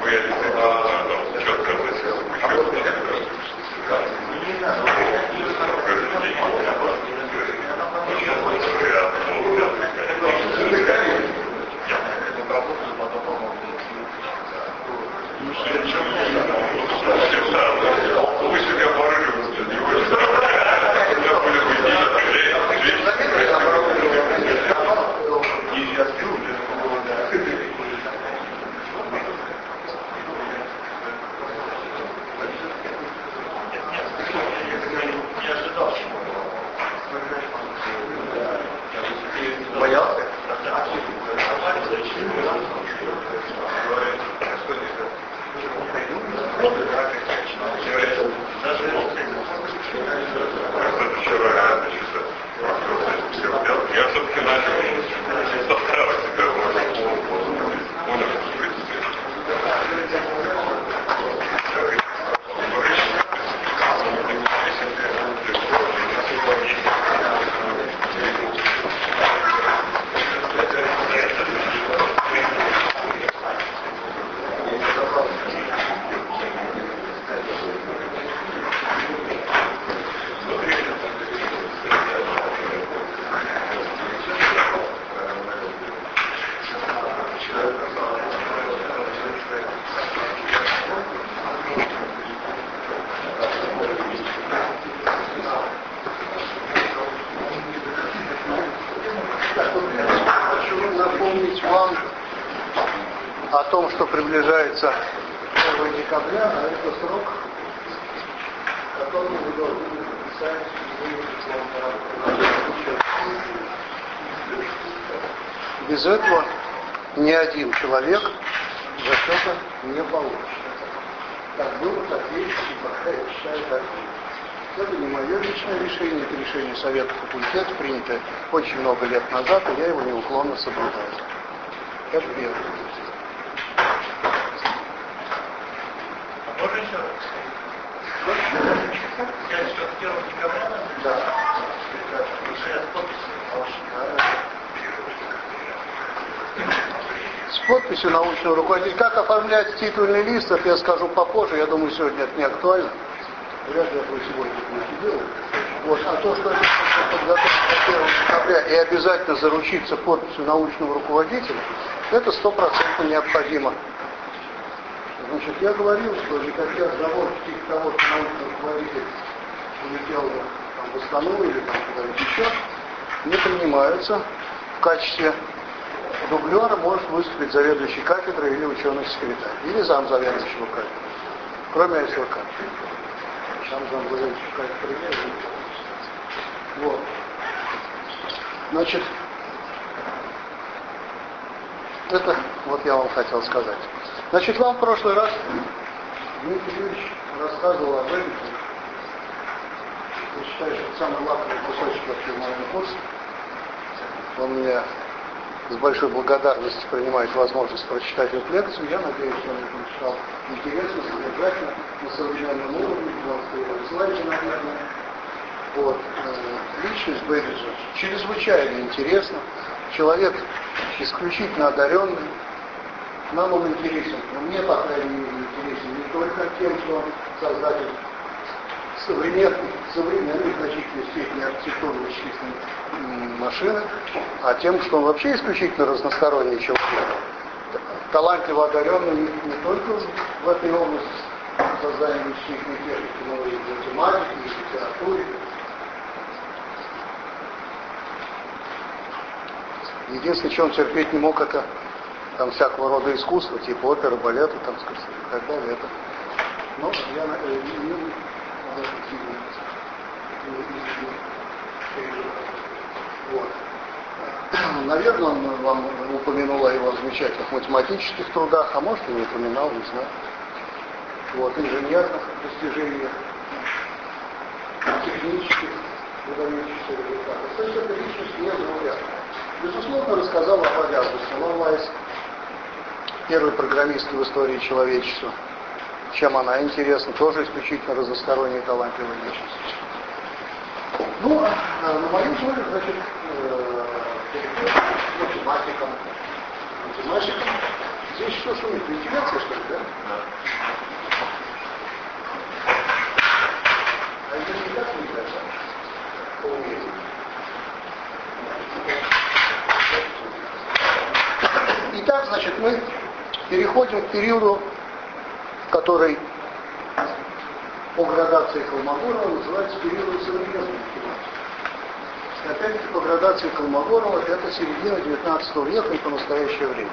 чтобы я действительно четко относился к учебе. Пусть у меня порывы, не будет. Боялся? Я все-таки начал подстраивать себя понял, Напомнить вам о том, что приближается 1 декабря, а это срок, который вы должны написать без этого ни один человек зачета не получит. Так было, так есть, и пока я считаю так. Это не мое личное решение, это решение Совета факультета, принятое очень много лет назад, и я его неуклонно соблюдаю. Это первое. Можно еще раз? Сказать, что 1 декабря? Да. С подписью научного руководителя. Как оформлять титульный лист, это я скажу попозже. Я думаю, сегодня это не актуально. Вряд ли этого сегодня будете делать. Вот. А то, что это подготовить до 1 декабря и обязательно заручиться подписью научного руководителя, это 100% необходимо. Значит, я говорил, что никаких разговоров типа того, что научный руководитель улетел там, в Астану или там куда-нибудь еще, не принимаются. В качестве дублера может выступить заведующий кафедрой или ученый-секретарь, или замзаведующего кафедры, кроме СВК. Сам замзаведующий кафедры не. Вот. Значит, это вот я вам хотел сказать. Значит, вам в прошлый раз Дмитрий Юрьевич рассказывал об этом. Я считаю, что это самый лакомый кусочек вообще в моем курсе. Он меня с большой благодарностью принимает возможность прочитать эту лекцию. Я надеюсь, что он ее прочитал интересно, содержательно, на современном уровне, в слайде, наверное. Вот. Личность Бэббиджа чрезвычайно интересна. Человек исключительно одаренный. Нам он интересен, но мне, по крайней мере, интересен не только тем, что он создатель современной, в значительной степени архитектурно-вычислительной машины, а тем, что он вообще исключительно разносторонний человек. Талантливо одаренный не только в этой области создания вычислительной техники, но и в математике, и в литературе. Единственное, что он терпеть не мог, это там всякого рода искусства, типа оперы, балета, там, сказать, и так далее. Это. Но я об этом сильно вот. Наверное, он вам упомянул о его замечательных математических трудах, а может и не упоминал, не знаю. Вот, инженерных достижениях, технических выдающихся результатов. То есть эта личность незаурядная. Безусловно, рассказал о Августе Лавлайс, первой программистке в истории человечества. Чем она интересна, тоже исключительно разносторонняя и талантливая личность. Ну, на мою долю, значит, математикам. Здесь что, вентиляция, что ли, да? подошли к периоду, который по градации Колмогорова называется периодом современной математики. И опять-таки по градации Колмогорова это середина XIX века и по настоящее время.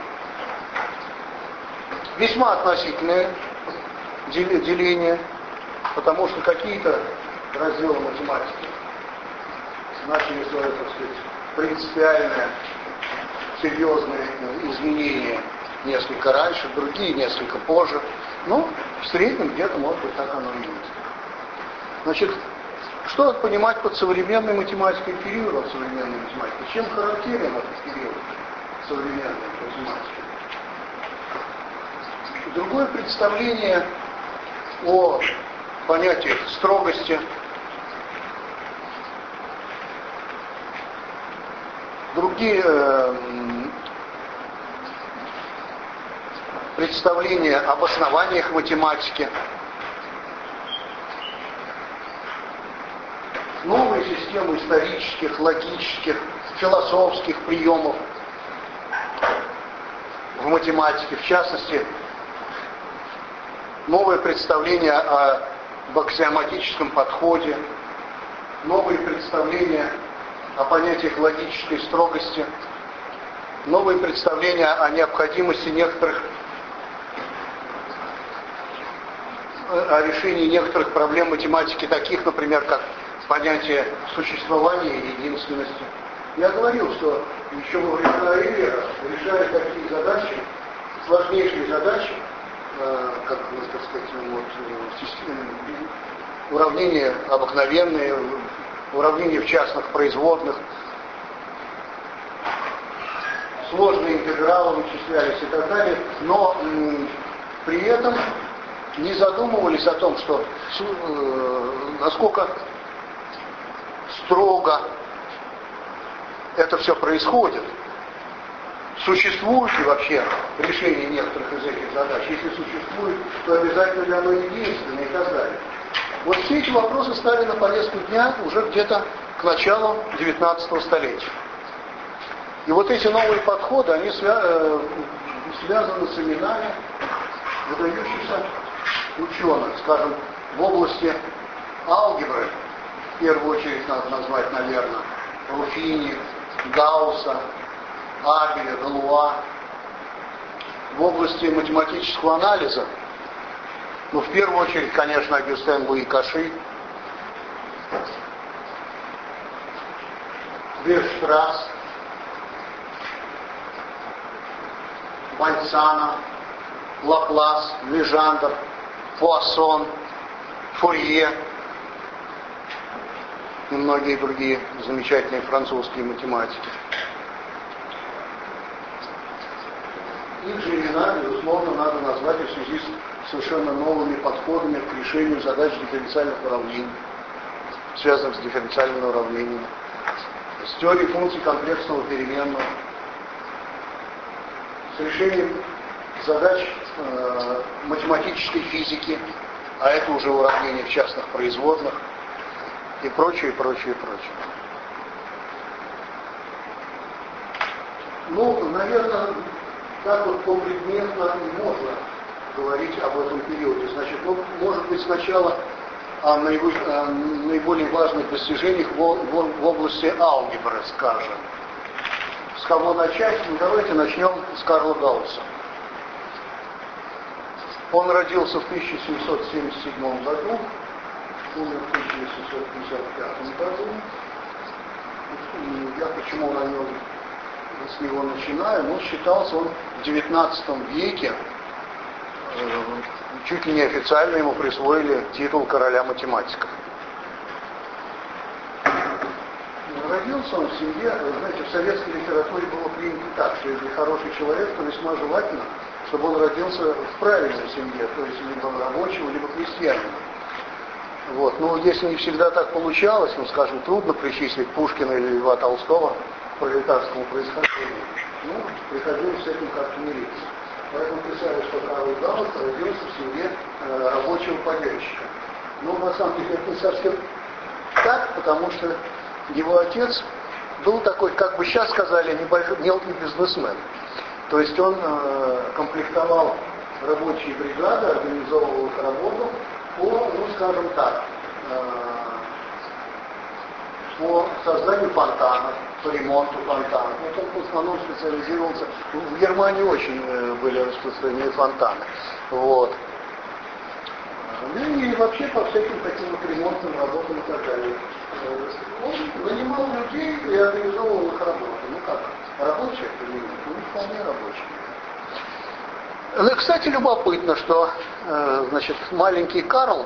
Весьма относительное деление, потому что какие-то разделы математики начали свое, так сказать, принципиальное, серьезное изменение несколько раньше, другие несколько позже. Но в среднем где-то, может быть, так оно и есть. Значит, что надо понимать под современной математикой, периодом современной математики? Чем характерен этот период современной математики? Другое представление о понятиях строгости, другие представления об основаниях математики, новые системы исторических, логических, философских приемов в математике, в частности, новое представление об аксиоматическом подходе, новые представления о понятиях логической строгости, новые представления о необходимости о решении некоторых проблем математики, таких, например, как понятие существования и единственности. Я говорил, что еще во времена Эйлера, решая такие задачи, сложнейшие задачи, как, так сказать, уравнения обыкновенные, уравнения в частных производных, сложные интегралы вычислялись и так далее, но при этом не задумывались о том, что насколько строго это все происходит. Существует ли вообще решение некоторых из этих задач? Если существует, то обязательно ли оно единственное и так далее. Вот все эти вопросы стали на повестку дня уже где-то к началу XIX столетия. И вот эти новые подходы, они связаны с именами выдающихся ученых, скажем, в области алгебры, в первую очередь надо назвать, наверное, Руффини, Гаусса, Абеля, Галуа. В области математического анализа, ну, в первую очередь, конечно, Агюстен Луи Каши, Вирштрасс, Бальцана, Лаплас, Лежандр, Пуассон, Фурье и многие другие замечательные французские математики. Их же имена, безусловно, надо назвать в связи с совершенно новыми подходами к решению задач дифференциальных уравнений, связанных с дифференциальными уравнениями, с теорией функций комплексного переменного, с решением задач математической физики, а это уже уравнения в частных производных, и прочее, и прочее, и прочее. Ну, наверное, так вот попредметно и можно говорить об этом периоде. Значит, ну, может быть, сначала о наиболее важных достижениях в области алгебры, скажем. С кого начать? Ну, давайте начнем с Карла Гаусса. Он родился в 1777 году, умер в 1855 году. Я почему с него начинаю? Ну, считался он в XIX веке, чуть ли не официально ему присвоили титул короля математиков. Родился он в семье, знаете, в советской литературе было принято так, что если хороший человек, то весьма желательно, чтобы он родился в правильной семье, то есть либо рабочего, либо крестьянина. Вот. Но если не всегда так получалось, ну, скажем, трудно причислить Пушкина или Льва Толстого к пролетарскому происхождению. Ну, приходилось с этим как-то мириться. Поэтому писали, что Карл Гаусс родился в семье рабочего паденщика. Но на самом деле это не совсем так, потому что его отец был такой, как бы сейчас сказали, мелкий бизнесмен. То есть он комплектовал рабочие бригады, организовывал их работу по, ну скажем так, по созданию фонтанов, по ремонту фонтанов. Вот он в основном специализировался. В Германии очень были распространены фонтаны. Вот. Ну и вообще по всяким таким вот ремонтным работам и так далее. Он нанимал людей и организовывал их работу. Ну как, рабочие это или нет? Ну, вполне рабочие. Ну и, кстати, любопытно, что, значит, маленький Карл,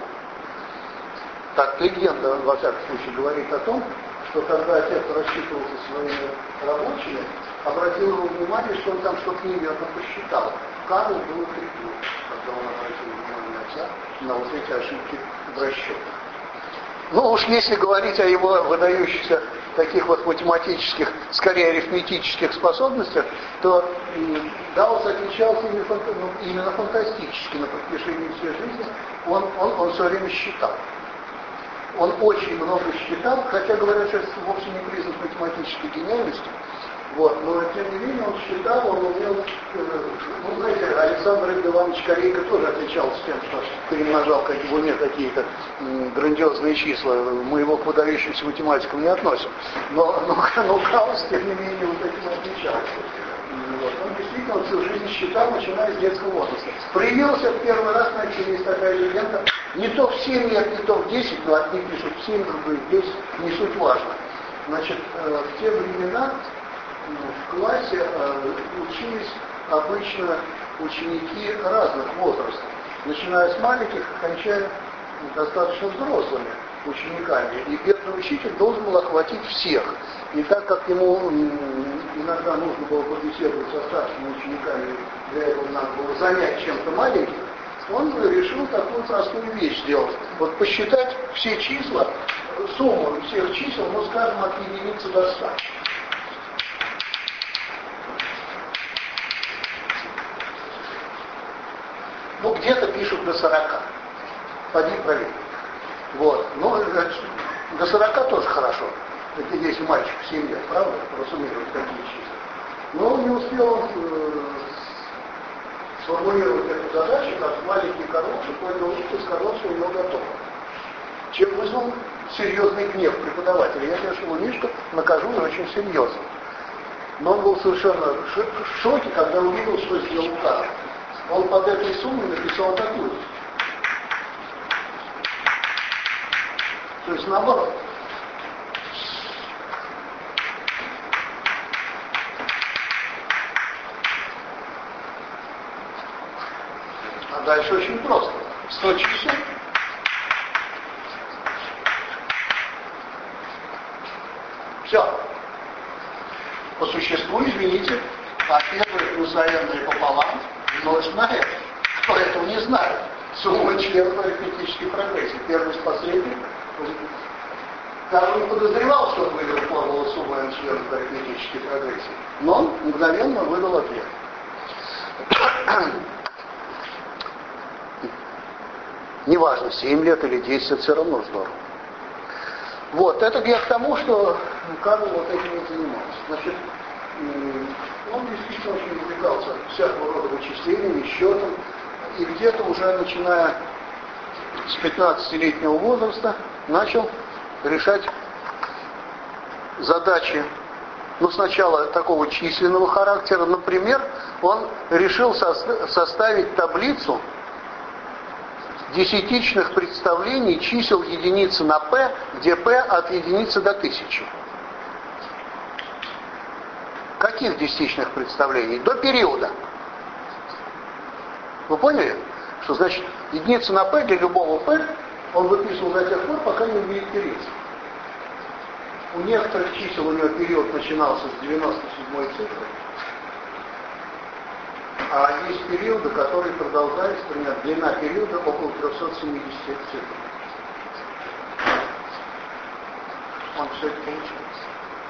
так легенда, во всяком случае, говорит о том, что когда отец рассчитывался своими рабочими, обратил его внимание, что он там что-то неверно посчитал. Карлу было 3 года, когда он обратил внимание отца на вот эти ошибки в расчетах. Ну уж если говорить о его выдающихся таких вот математических, скорее арифметических способностях, то Гаусс отличался именно фантастически на протяжении всей жизни. Он все время считал. Он очень много считал, хотя говорят, что это вовсе не признак математической гениальности. Вот, но тем не менее он считал, он умел, ну знаете, Александр Иванович Корейко тоже отличался тем, что перемножал в уме какие-то грандиозные числа. Мы его к выдающимся математикам не относим. Но Гаусс, тем не менее, вот этим отличался. Вот. Он действительно всю жизнь считал, начиная с детского возраста. Проявился в первый раз, знаете, есть такая легенда, не то в 7 лет, не то в 10, но одни пишут в 7, другие в 10, не суть важно. Значит, в те времена в классе учились обычно ученики разных возрастов, начиная с маленьких и кончая достаточно взрослыми учениками. И бедный учитель должен был охватить всех. И так как ему иногда нужно было побеседовать со старшими учениками, для этого надо было занять чем-то маленьким, он решил такую простую вещь сделать. Вот посчитать все числа, сумму всех чисел, ну скажем, от единицы до 100. Ну, где-то пишут до 40. Поди проверь. Вот. Ну, до 40 тоже хорошо. Это если мальчик в 7 лет, правда? Просуммировать такие числа. Но не успел он сформулировать эту задачу, как маленький Карлович понял, что сказал, что у него готово. Чем вызвал серьезный гнев преподавателя. Я конечно, его Мишку накажу и очень серьезно. Но он был совершенно в шоке, когда увидел, что сделал Карл. Он под этой суммой написал такую. То есть наоборот. А дальше очень просто. 100 чисел. Все. По существу, извините, а первое плюс n пополам множить на n. Кто этого не знает? Сумма членов арифметической прогрессии. Первый из последних. Карл не подозревал, что он вывел формулу суммы n членов арифметической прогрессии. Но он мгновенно выдал ответ. Неважно, 7 лет или 10, это все равно здорово. Вот, это я к тому, что Карл вот этим и занимался. Значит, он действительно очень увлекался всякого рода вычислениями, счетом, и где-то уже начиная с 15-летнего возраста начал решать задачи, ну, сначала такого численного характера. Например, он решил составить таблицу десятичных представлений чисел единицы на p, где p от единицы до 1000. Каких десятичных представлений? До периода. Вы поняли? Что значит единица на p для любого p он выписывал до тех пор, пока не увидит период. У некоторых чисел у него период начинался с 97-й цифры, а есть периоды, которые продолжались, например, длина периода около 370 цифр. Он все это получается.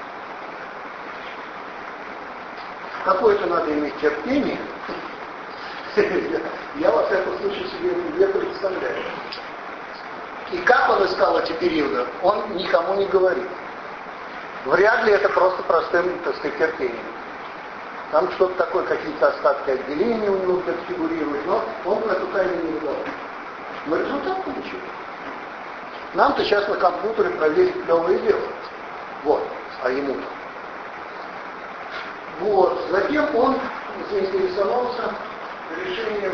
Какое-то надо иметь терпение. Я, во всяком случае, себе не представляю. И как он искал эти периоды, он никому не говорит. Вряд ли это просто простым, так сказать, терпением. Там что-то такое, какие-то остатки отделения у него где-то фигурируют, но он эту тайну не выдавал. Но результат получил. Нам-то сейчас на компьютере проверить клевое дело. Вот, а ему-то. Вот, затем он заинтересовался решением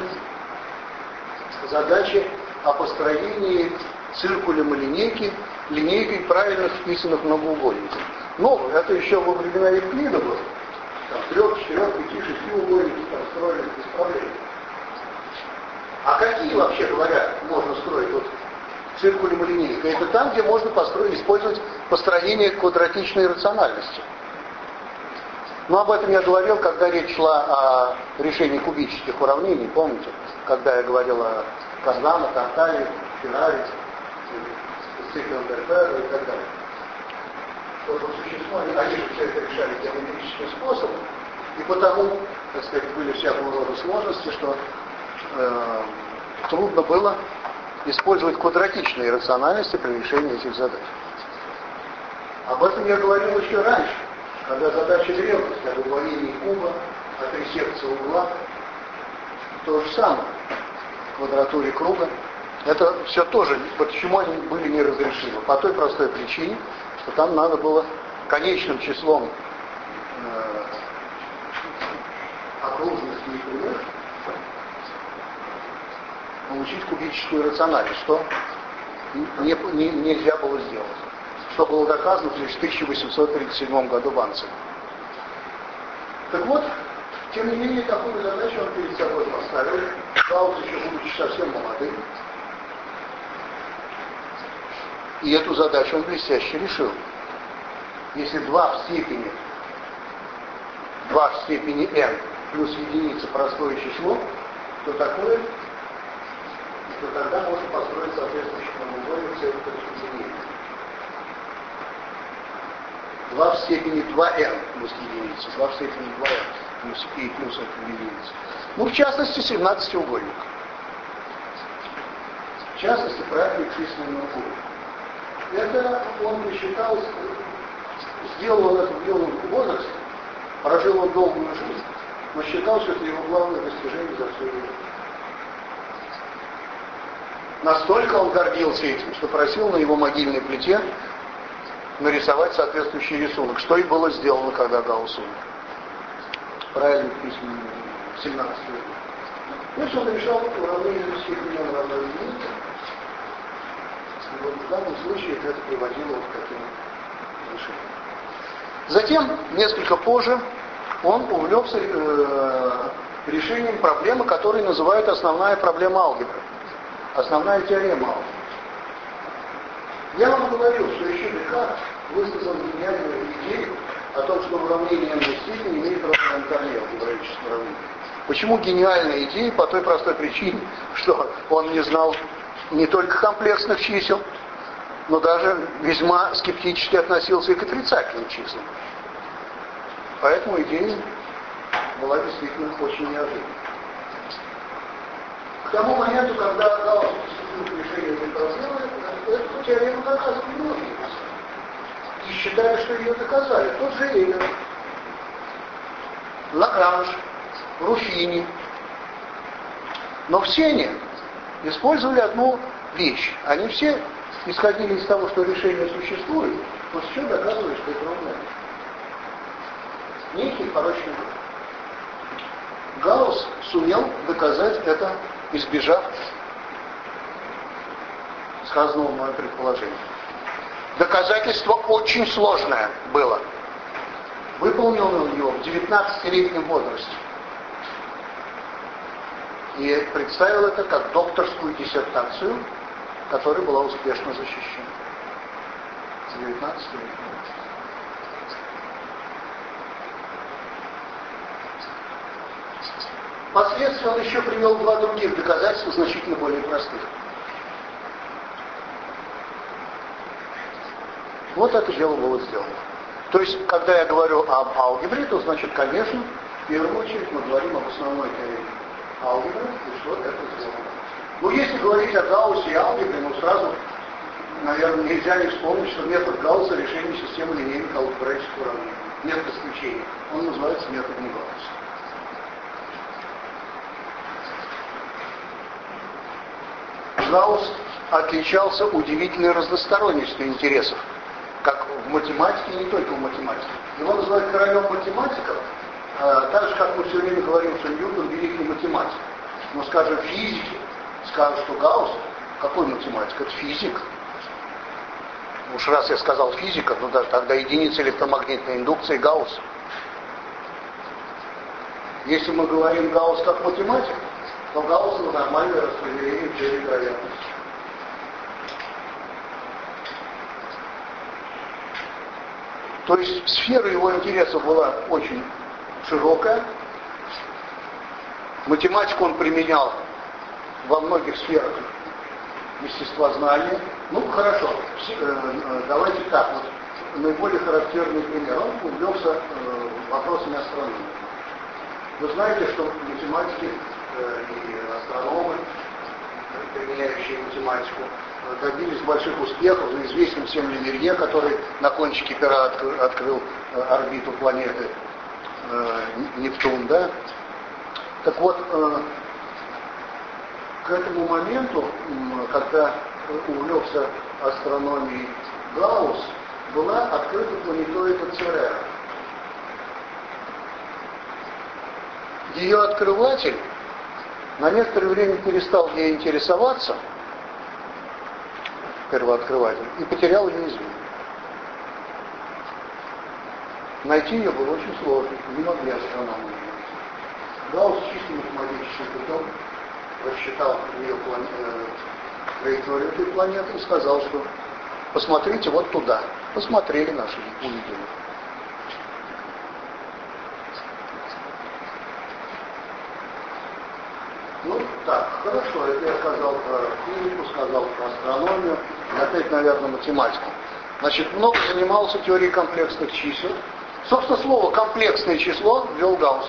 задачи о построении циркулем линейкой правильно вписанных многоугольников. Ну, это еще во времена Евклида было. Там 3, 4, 5, 6 угольники там строили без проблем. А какие, вообще говоря, можно строить вот циркулем и линейкой? Это там, где можно использовать построение квадратичной рациональности. Но об этом я говорил, когда речь шла о решении кубических уравнений, помните? Когда я говорил о Кардано, Тартаре, Феррари, Цикл-Бербера и так далее. Что по существу они же все это решали геометрическим способом, и потому, так сказать, были всякого рода сложности, что трудно было использовать квадратичные рациональности при решении этих задач. Об этом я говорил еще раньше, когда задача древности, об удвоении куба, о трисекции угла, то же самое, в квадратуре круга. Это все тоже, почему они были неразрешимы? По той простой причине, что там надо было конечным числом окружности и прямых получить кубическую рациональность, что нельзя было сделать. Что было доказано лишь в 1837 году в Анцеле. Так вот, тем не менее, такую задачу он перед собой поставил. Гаусс еще будучи совсем молодым. И эту задачу он блестяще решил. Если 2 в степени n плюс единица простое число, то тогда можно построить соответствующий прямоугольник целых точки линейки. 2 в степени 2n плюс единица, 2 в степени 2n плюс и плюс это единица. Ну, в частности, 17-угольник. В частности, правильный численный угольник. Это он посчитал, сделал он это в юном возрасте, прожил он долгую жизнь, но считал, что это его главное достижение за всю жизнь. Настолько он гордился этим, что просил на его могильной плите нарисовать соответствующий рисунок, что и было сделано, когда Гаусс умер. Правильно письменный 17 века. Значит, он решал уравнение степени равной единице. И вот в данном случае это приводило вот к таким решениям. Затем, несколько позже, он увлекся решением проблемы, которую называют основная проблема алгебры. Основная теорема алгебры. Я вам говорил, что еще Декарт высказал гениальную идею о том, что уравнение n степени имеет род элементарное алгебраическое уравнение. Почему гениальная идея? По той простой причине, что он не знал не только комплексных чисел, но даже весьма скептически относился и к отрицательным числам. Поэтому идея была действительно очень неожиданной. К тому моменту, когда Гаусс приступил к решению этой проблемы, эту теорему доказывали многие. И считали, что ее доказали. Тот же Эйлер, Лагранж, Руффини. Но все они использовали одну вещь. Они все исходили из того, что решение существует, после чего доказывали, что это ровно. Некий порочный круг. Гаусс сумел доказать это, избежав сказанного мною предположения. Доказательство очень сложное было. Выполнил он его в 19-летнем возрасте. И представил это как докторскую диссертацию, которая была успешно защищена. 19 лет. Впоследствии он еще привел 2 других доказательства, значительно более простых. Вот это дело было сделано. То есть, когда я говорю об алгебре, то значит, конечно, в первую очередь мы говорим об основной теореме алгебры, и что это сделано. Но если говорить о Гауссе и алгебре, ну сразу, наверное, нельзя не вспомнить, что метод Гаусса решения системы линейных алгебраических уравнений. метод исключения. Он называется методом Гаусса. Гаусс отличался удивительной разносторонностью интересов, как в математике, не только в математике. Его называют королем математиков, так же, как мы все время говорим, что Ньютон великий математик. Но, скажем, физики скажут, что Гаусс, какой математик? Это физик. Уж раз я сказал физика, ну да, тогда единица электромагнитной индукции Гаусс. Если мы говорим Гаусс как математик, то Гауссу нормальное распределение теории вероятности. То есть сфера его интересов была очень широкая. Математику он применял во многих сферах естествознания. Ну, хорошо, давайте так, вот наиболее характерный пример. Он увлекся вопросами астрономии. Вы знаете, что математики и астрономы, применяющие математику, добились больших успехов. Известен всем Леверье, который на кончике пера открыл орбиту планеты Нептун, да? Так вот, к этому моменту, когда увлекся астрономией Гаусс, была открыта планетоида Церера. Ее открыватель на некоторое время перестал ей интересоваться, первооткрыватель, и потерял ее из виду. Найти ее было очень сложно, не могли астрономы. Гаусс чисто математическим путем рассчитал ее траекторию этой планеты и сказал, что посмотрите вот туда. Посмотрели, нашли, увидели. Ну, так, хорошо, это я сказал про физику, сказал про астрономию, и опять, наверное, математику. Значит, много занимался теорией комплексных чисел. Собственно, слово «комплексное число» ввел Гаусс.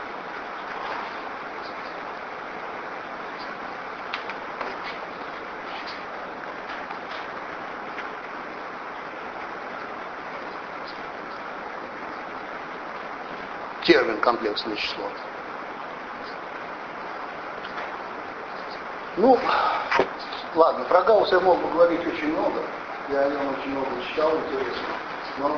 Термин «комплексное число». Ну, ладно, про Гаусса я мог бы говорить очень много, я о нем очень много читал, интересно, но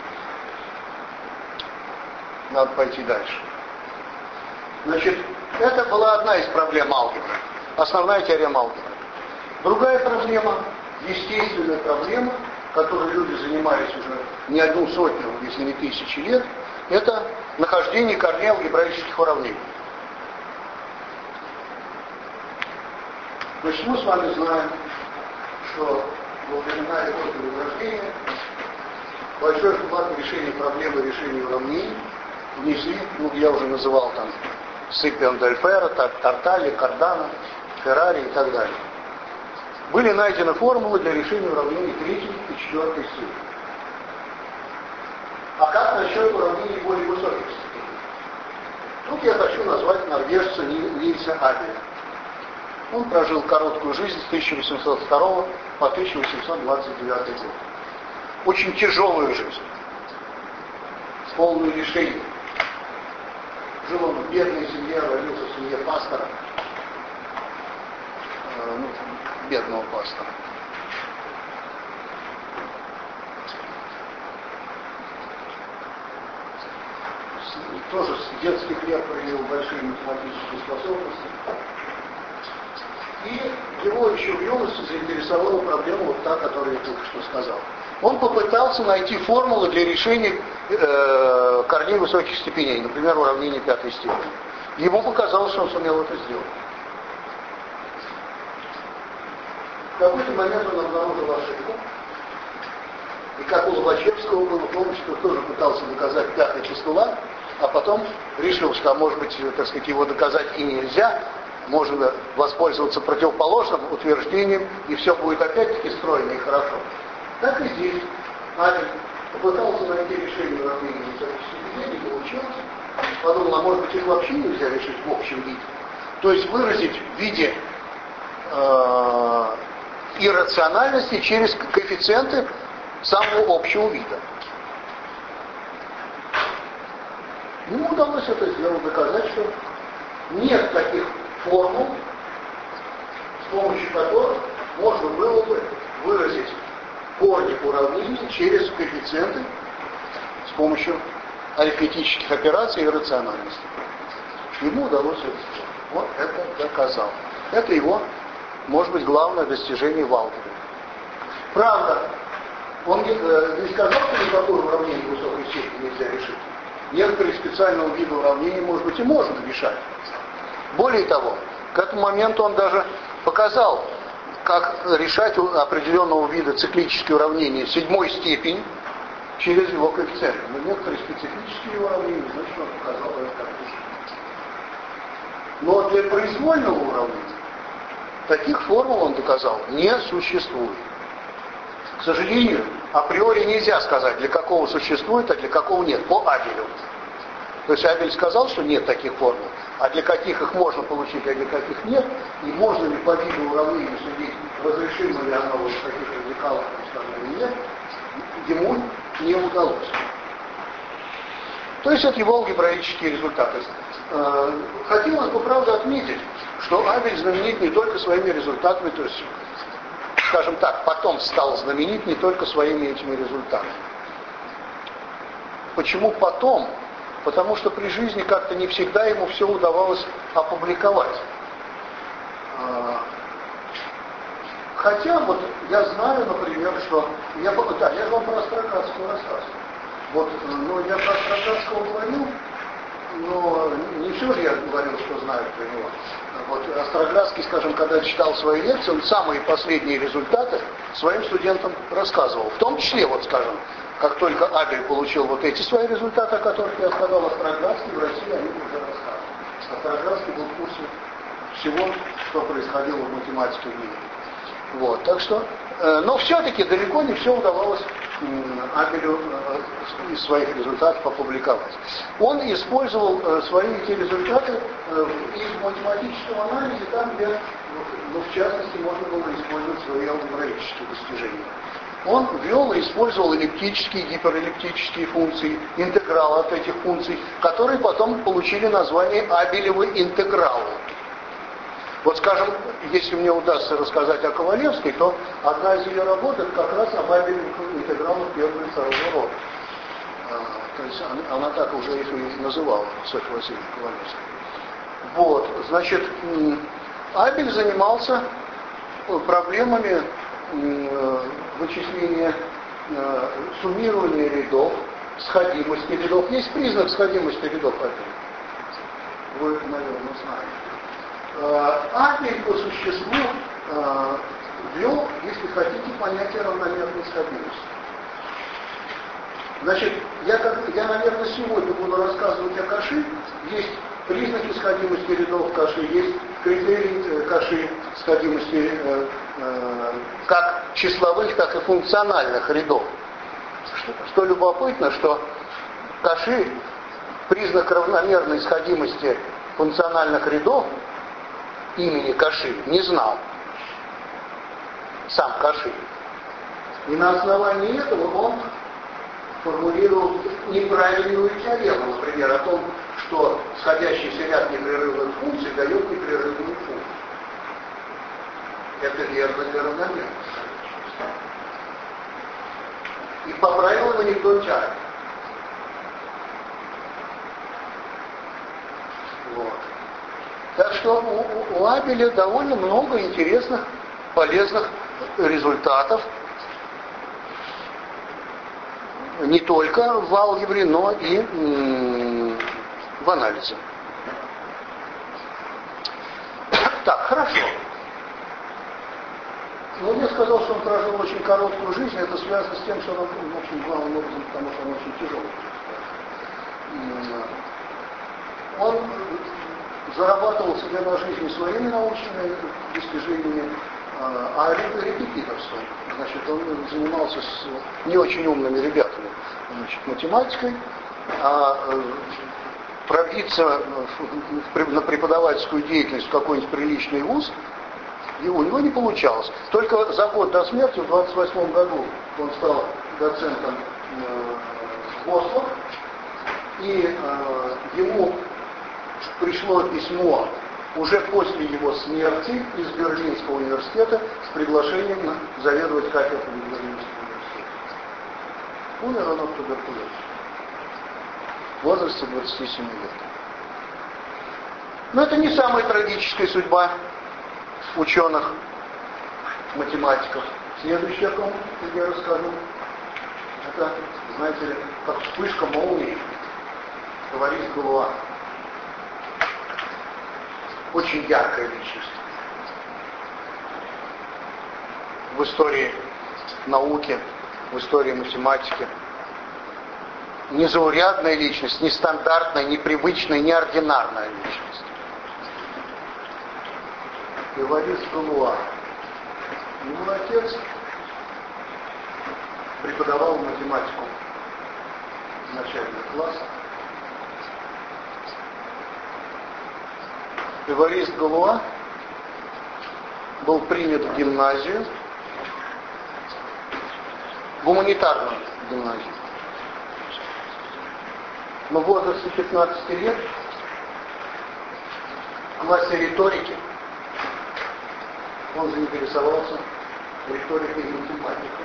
надо пойти дальше. Значит, это была одна из проблем алгебры, основная теорема алгебры. Другая проблема, естественная проблема, которой люди занимались уже не одну сотню, если не тысячи лет, это нахождение корней алгебраических уравнений. Значит, мы с вами знаем, что во времена эпохи Возрождения большой вклад в решение проблемы решения уравнений внесли, ну, я уже называл там Сципион дель Ферро, Тарталли, Кардано, Феррари и так далее. Были найдены формулы для решения уравнений третьей и четвертой степени. А как насчет уравнений более высоких степеней? Тут я хочу назвать норвежца Нильса Абеля. Он прожил короткую жизнь с 1802 по 1829 год. Очень тяжелую жизнь, полную лишений. Жил он в бедной семье, родился в семье пастора, бедного пастора. Тоже с детских лет проявил большие математические способности. И его еще в юности заинтересовала проблема вот та, которую я только что сказал. Он попытался найти формулы для решения корней высоких степеней, например, уравнения пятой степени. Ему показалось, что он сумел это сделать. В какой-то момент он обнаружил ошибку. И как у Лобачевского было, помните, что тоже пытался доказать пятый постулат, а потом решил, что, может быть, так сказать, его доказать и нельзя, можно воспользоваться противоположным утверждением, и все будет опять-таки стройно и хорошо. Так и здесь. Абель попытался найти решение уравнения высоких степеней, не получилось. Подумал, а может быть, их вообще нельзя решить в общем виде. То есть выразить в виде иррациональности через коэффициенты самого общего вида. Ему удалось это сделать, доказать, что нет таких формул, с помощью которых можно было бы выразить корни уравнений через коэффициенты с помощью арифметических операций и рациональности. Ему удалось это сделать. Он это доказал. Это его, может быть, главное достижение в алгебре. Правда, он не сказал, что никакое уравнение высокой степени нельзя решить. Некоторые специального вида уравнений, может быть, и можно решать. Более того, к этому моменту он даже показал, как решать определенного вида циклические уравнения седьмой степени через его коэффициенты. Но некоторые специфические уравнения, значит, он показал это как решить. Но для произвольного уравнения таких формул, он доказал, не существует. К сожалению, априори нельзя сказать, для какого существует, а для какого нет, по Абелю. То есть Абель сказал, что нет таких формул, а для каких их можно получить, а для каких нет, и можно ли по виду уравнения судить, разрешимо ли оно в таких радикалах, или нет, ему не удалось. То есть это его алгебраические результаты. Хотелось бы, правда, отметить, что Абель знаменит не только своими результатами, то есть, скажем так, потом стал знаменит не только своими этими результатами. Почему потом? Потому что при жизни как-то не всегда ему все удавалось опубликовать. Хотя вот я знаю, например, что я же вам про Остроградского рассказывал. Вот, я про Остроградского говорил, но не все же я говорил, что знаю про него. Вот Остроградский, скажем, когда читал свои лекции, он самые последние результаты своим студентам рассказывал. В том числе, вот скажем, как только Абель получил вот эти свои результаты, о которых я сказал, Остроградский в России они уже рассказывали. Остроградский был в курсе всего, что происходило в математике в мире. Вот, так что, но все-таки далеко не все удавалось Абелю из своих результатов опубликовать. Он использовал свои эти результаты и в математическом анализе, там, где, в частности, можно было использовать свои алгебраические достижения. Он ввел и использовал эллиптические, гиперэллиптические функции, интегралы от этих функций, которые потом получили название Абелевы интегралы. Вот, скажем, если мне удастся рассказать о Ковалевской, то одна из ее работ это как раз об Абелевых интегралах первого и второго рода. То есть она так уже их и называла, Софья Васильевна Ковалевская. Вот, значит, Абель занимался проблемами вычисления суммирования рядов, сходимости рядов. Есть признак сходимости рядов Абеля. Вы, наверное, знаете. Абель по существу ввел, если хотите, понятие равномерной сходимости. Значит, я, наверное, сегодня буду рассказывать о Каши. Есть признаки сходимости рядов Каши, есть критерии Каши сходимости как числовых, так и функциональных рядов. Что любопытно, что Каши признак равномерной сходимости функциональных рядов имени Каши не знал. Сам Каши. И на основании этого он формулировал неправильную теорему, например, о том, что сходящийся ряд непрерывных функций дает непрерывную функцию. Это верно для равномерности. И поправил его никто не чарит. Вот. Так что у Абеля довольно много интересных, полезных результатов. Не только в алгебре, но и в анализе. Так, хорошо. Ну, я сказал, что он прожил очень короткую жизнь. Это связано с тем, что он, в общем, главным образом, потому что он очень тяжелый. Он зарабатывал себе на жизнь своими научными достижениями, а репетиторством. Значит, он занимался с не очень умными ребятами, значит, математикой, а пробиться на преподавательскую деятельность в какой-нибудь приличный вуз и у него не получалось. Только за год до смерти, в 28 году, он стал доцентом в Осло, И ему пришло письмо уже после его смерти из Берлинского университета с приглашением заведовать кафедрой Берлинского университета. Умер он от туберкулеза в возрасте 27 лет. Но это не самая трагическая судьба ученых, математиков. Следующий, о ком я расскажу, это, знаете ли, как вспышка молнии, Эварист Галуа. Очень яркая личность в истории науки, в истории математики. Незаурядная личность, нестандартная, непривычная, неординарная личность. Эварист Галуа. Его отец преподавал математику в начальных классах. Эварист Галуа был принят в гимназию, гуманитарную гимназию. Но в возрасте 15 лет в классе риторики он заинтересовался риторикой и математикой.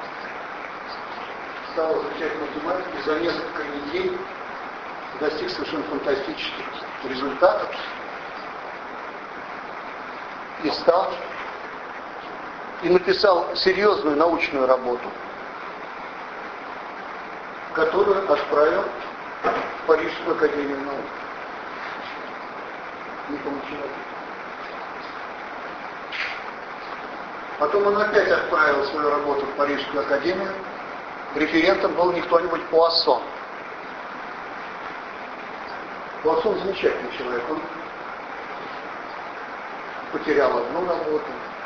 Стал изучать математику и за несколько недель достиг совершенно фантастических результатов. И написал серьезную научную работу, которую отправил в Парижскую академию наук. Не получилось. Потом он опять отправил свою работу в Парижскую академию. Референтом был не кто-нибудь Пуассон. Пуассон замечательный человек. Он потерял одну работу,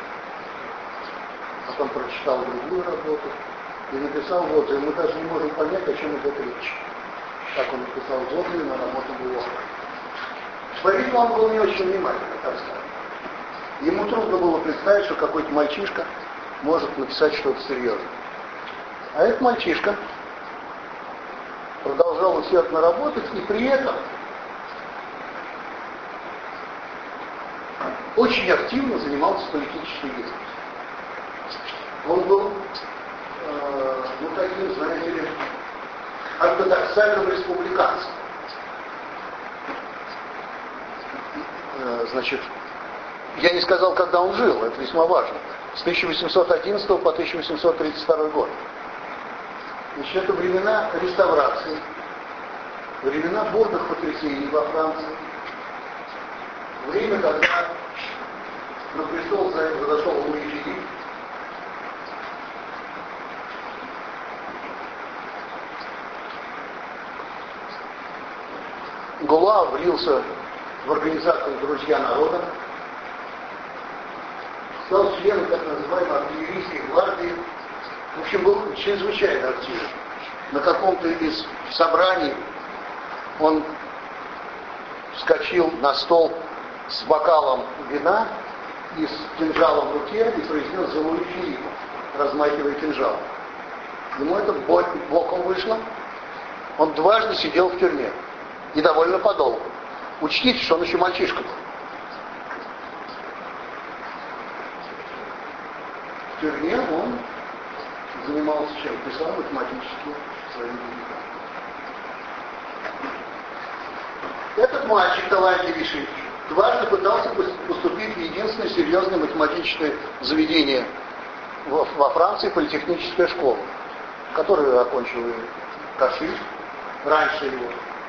потом прочитал другую работу и написал в отзыве. Мы даже не можем понять, о чем идет речь. Так он написал в отзыве на работу Галуа. По-видимому, он был не очень внимательный, так сказать. Ему трудно было представить, что какой-то мальчишка может написать что-то серьезное. А этот мальчишка продолжал усердно работать и при этом очень активно занимался политической деятельностью. Он был, таким, знаете ли, ортодоксальным республиканцем. Значит, я не сказал, когда он жил, это весьма важно. С 1811 по 1832 год. Значит, это времена реставрации, времена бурных потрясений во Франции, время, когда на престол взошел Луи Филипп. Галуа влился в организацию «Друзья народа», стал членом так называемой артиллерийской гвардии. В общем, был чрезвычайно активен. На каком-то из собраний он вскочил на стол с бокалом вина и с кинжалом в руке и произнес «За Луи Филиппа», размахивая кинжал. Ему это боком вышло. Он дважды сидел в тюрьме. И довольно подолгу. Учтите, что он еще мальчишка был. В тюрьме он занимался чем? Писал математические свои книги. Этот мальчик талантливейший дважды пытался поступить в единственное серьезное математическое заведение во Франции, политехническая школа, которую окончил и Каши, раньше его.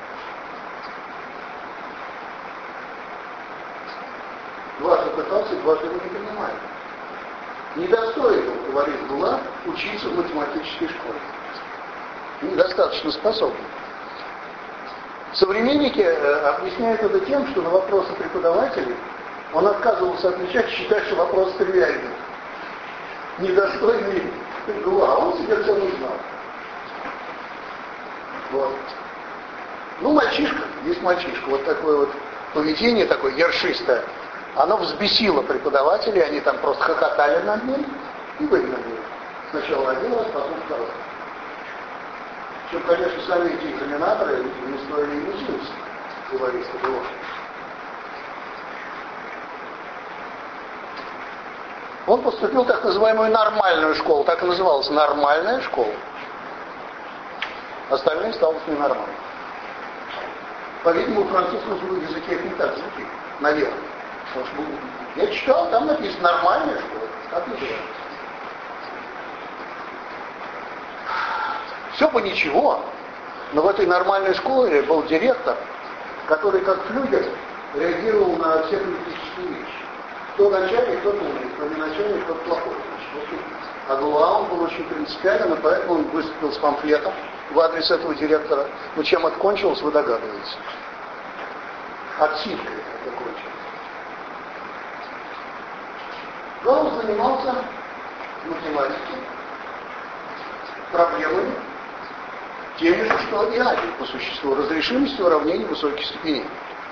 Дважды пытался, дважды его не принимали. Недостоин был, говорит Галуа, учиться в математической школе. Недостаточно способен. Современники объясняют это тем, что на вопросы преподавателей он отказывался отвечать, считая, что вопрос тривиальный. Недостойный Галуа, а он себе все знал. Вот. Мальчишка, есть мальчишка. Вот такое вот поведение, такое ершистое, оно взбесило преподавателей, они там просто хохотали над ним и выгнали его. Сначала один раз, потом второй. Причем, конечно, сами эти экзаменаторы не стоили и мизинца, говорит Кадылов. Он поступил в так называемую нормальную школу, так и называлась нормальная школа. Остальные стало ненормально. По-видимому, в французском языке это не так звучит, наверное. Потому что я читал, там написано нормальная школа, так называется. Все бы ничего, но в этой нормальной школе был директор, который как флюгер реагировал на все политические вещи. Кто начальник, тот умный, кто не начальник, тот плохой. А Галуа, он был очень принципиален, и поэтому он выступил с памфлетом в адрес этого директора. Но чем это кончилось, вы догадываетесь. Отсидкой это кончилось. Гаусс занимался математикой, проблемами, теми же, что и Абель по существу, разрешимостью уравнений высоких степеней.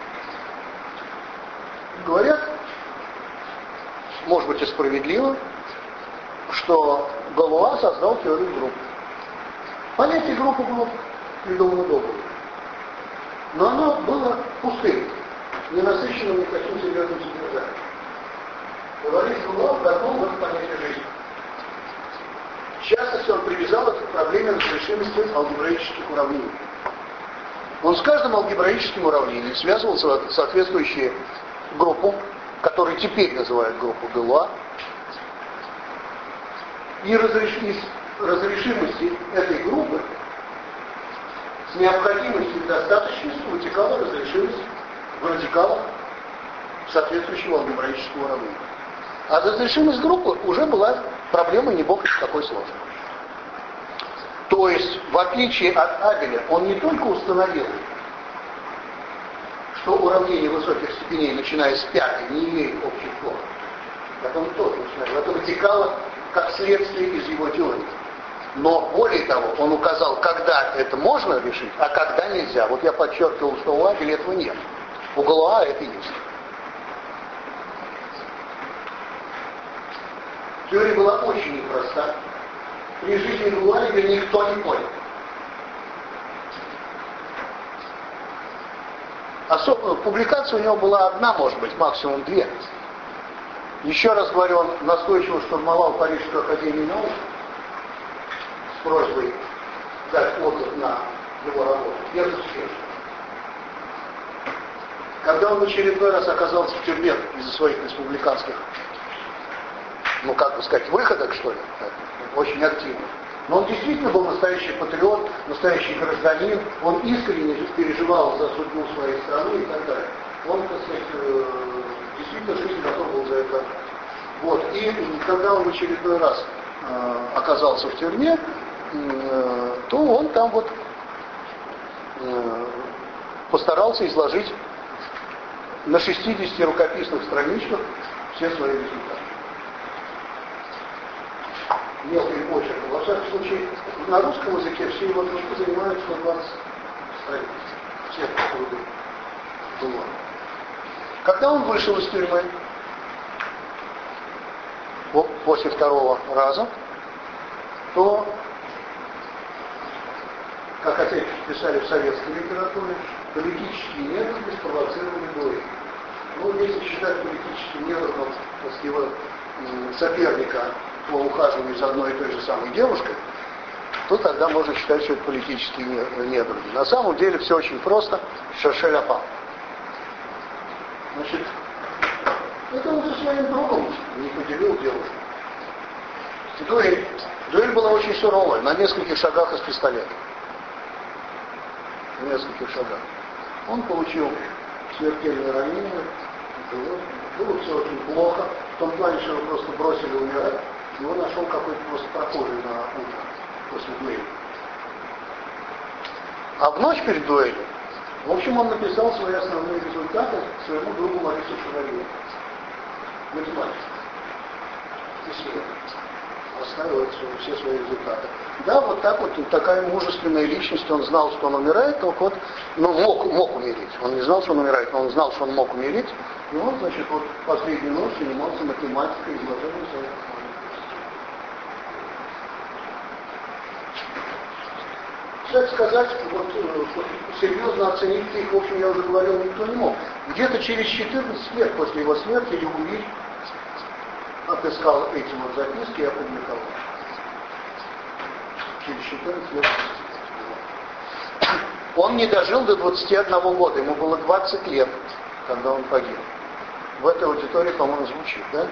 Говорят, может быть и справедливо, что Галуа создал теорию групп. Понятие группы было придумано долго. Но оно было пустым, не насыщенным никаким серьезным содержанием. Говорит Галуа вдохнул в это понятие жизни. В частности, он привязал это к проблеме разрешимости алгебраических уравнений. Он с каждым алгебраическим уравнением связывал соответствующую группу, которую теперь называют группу Галуа, и разрешимости этой группы с необходимостью и достаточностью вытекала разрешимость в радикалах соответствующего алгебраического уравнения. А разрешимость группы уже была проблемой не бог какой сложной. То есть, в отличие от Абеля, он не только установил, что уравнения высоких степеней, начиная с пятой, не имеют общих форм. Так он тоже установил. Это вытекало как следствие из его теории. Но более того, он указал, когда это можно решить, а когда нельзя. Вот я подчеркивал, что у Абеля этого нет. У Галуа это есть. Теория была очень непроста. При жизни Галуа ее никто не понял. Публикация у него была одна, может быть, максимум две. Еще раз говорю, он настойчиво штурмовал Парижскую академию наук с просьбой дать отзыв на его работу. Безуспешно. Когда он в очередной раз оказался в тюрьме из-за своих республиканских, выходок, что ли, очень активно. Но он действительно был настоящий патриот, настоящий гражданин, он искренне переживал за судьбу своей страны и так далее. Он, так сказать, действительно жизнь готов был за это. Вот. И когда он в очередной раз оказался в тюрьме, то он там постарался изложить на 60 рукописных страничках все свои результаты. Мелким почерком. Во всяком случае, на русском языке все его труды занимают 120 страниц. Все труды было. Когда он вышел из тюрьмы, после второго раза, то, как опять писали в советской литературе, политические недруги спровоцировали дуэль. Если считать политическим недругом его соперника по ухаживанию за одной и той же самой девушкой, то тогда можно считать, что это политические недруги. На самом деле все очень просто. Шершеляпа. Значит, это он со своим другом не поделил девушку. Дуэль. Дуэль была очень суровая, на нескольких шагах из пистолета. В нескольких шагах. Он получил смертельное ранение. Было все очень плохо. В том плане, что его просто бросили умирать. Его нашел какой-то просто прохожий на утро после дуэли. А в ночь перед дуэлью, в общем, он написал свои основные результаты своему другу Марису Шевалье. Математик. Исследователь. Оставил все свои результаты. Да, вот так вот, такая мужественная личность, он знал, что он умирает, только мог умереть. Он не знал, что он умирает, но он знал, что он мог умереть. И он, значит, последнюю ночь занимался математикой, изложением своих. кстати сказать, вот серьезно оценить их, в общем, я уже говорил, никто не мог. Где-то через 14 лет после его смерти Леуи отыскал эти вот записки и опубликовал. Через 14 лет. Он не дожил до 21 года, ему было 20 лет, когда он погиб. В этой аудитории, по-моему, звучит, да?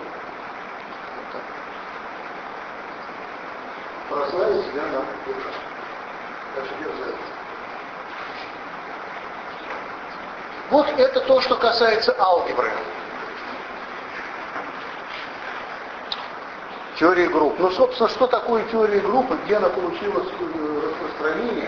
Прославить себя надо держать. Даже держать. Вот это то, что касается алгебры. Теории групп. Ну, собственно, что такое теория группы, где она получила распространение?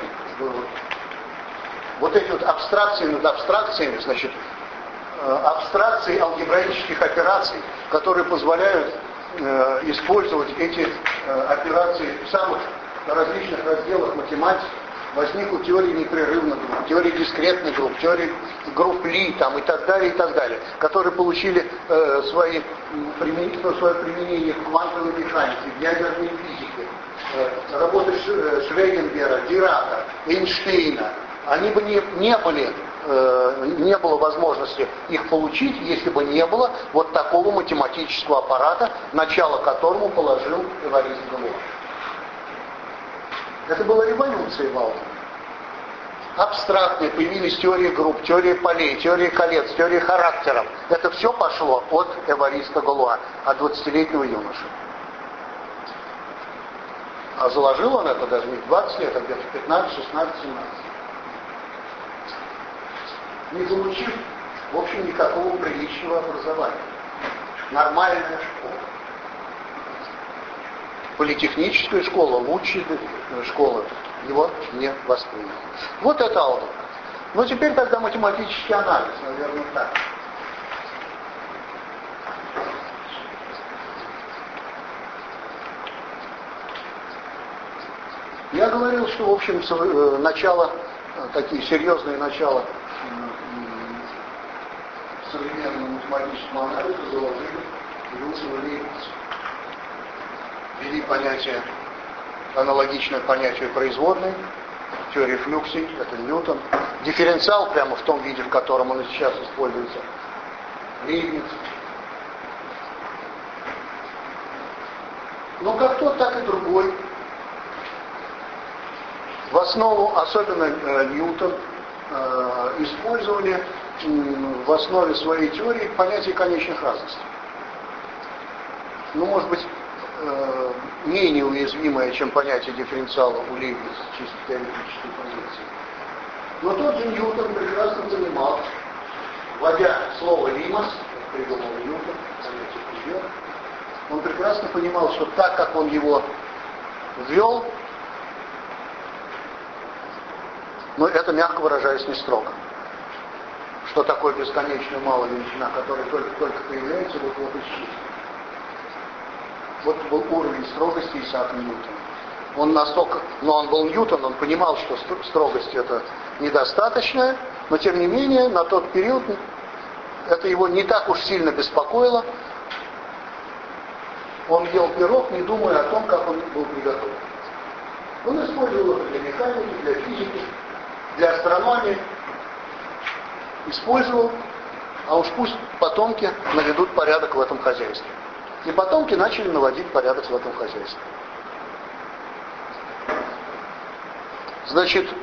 Вот эти вот абстракции над абстракциями, значит, абстракции алгебраических операций, которые позволяют использовать эти операции в самых различных разделах математики. Возникла теория непрерывных групп, теория дискретных групп, теория групп Ли там, и так далее, которые получили свое применение в квантовой механике, в ядерной физике. Работы Шрёдингера, Дирака, Эйнштейна. Они бы не было возможности их получить, если бы не было вот такого математического аппарата, начало которому положил Эварист Галуа. Это была революция в алгебре. Абстрактные появились теории групп, теории полей, теории колец, теории характеров. Это все пошло от Эвариста Галуа, от 20-летнего юноши. А заложил он это даже не в 20 лет, а где-то в 15, 16, 17. Не получив, в общем, никакого приличного образования. Нормальная школа. Политехническая школа, лучшая школа его не восприняла. Вот это алгебра. Но теперь тогда математический анализ, наверное, так. Я говорил, что, в общем, начало, такие серьезные начала современному математическому анализу заложили Вильсон и Лейбниц. Ввели понятие, аналогичное понятию производной, теории флюксий, это Ньютон. Дифференциал прямо в том виде, в котором он и сейчас используется, Лейбниц. Но как тот, так и другой. В основу, особенно Ньютон, использовали в основе своей теории понятие конечных разностей. Ну, может быть, менее уязвимое, чем понятие дифференциала у Лейбница с чисто теоретической позиции. Но тот же Ньютон прекрасно понимал, вводя слово «лимос», придумал Ньютон, понятие «кузьер», он прекрасно понимал, что так, как он его ввел, но это, мягко выражаясь, не строго. Что такое бесконечно малая величина, которая только появляется, вот исчезнет. Вот был уровень строгости Исаака Ньютона. Он настолько, но он был Ньютон, он понимал, что строгость это недостаточная, но тем не менее на тот период это его не так уж сильно беспокоило. Он ел пирог, не думая о том, как он был приготовлен. Он использовал это для механики, для физики, для астрономии. Использовал, а уж пусть потомки наведут порядок в этом хозяйстве. И потомки начали наводить порядок в этом хозяйстве. Значит,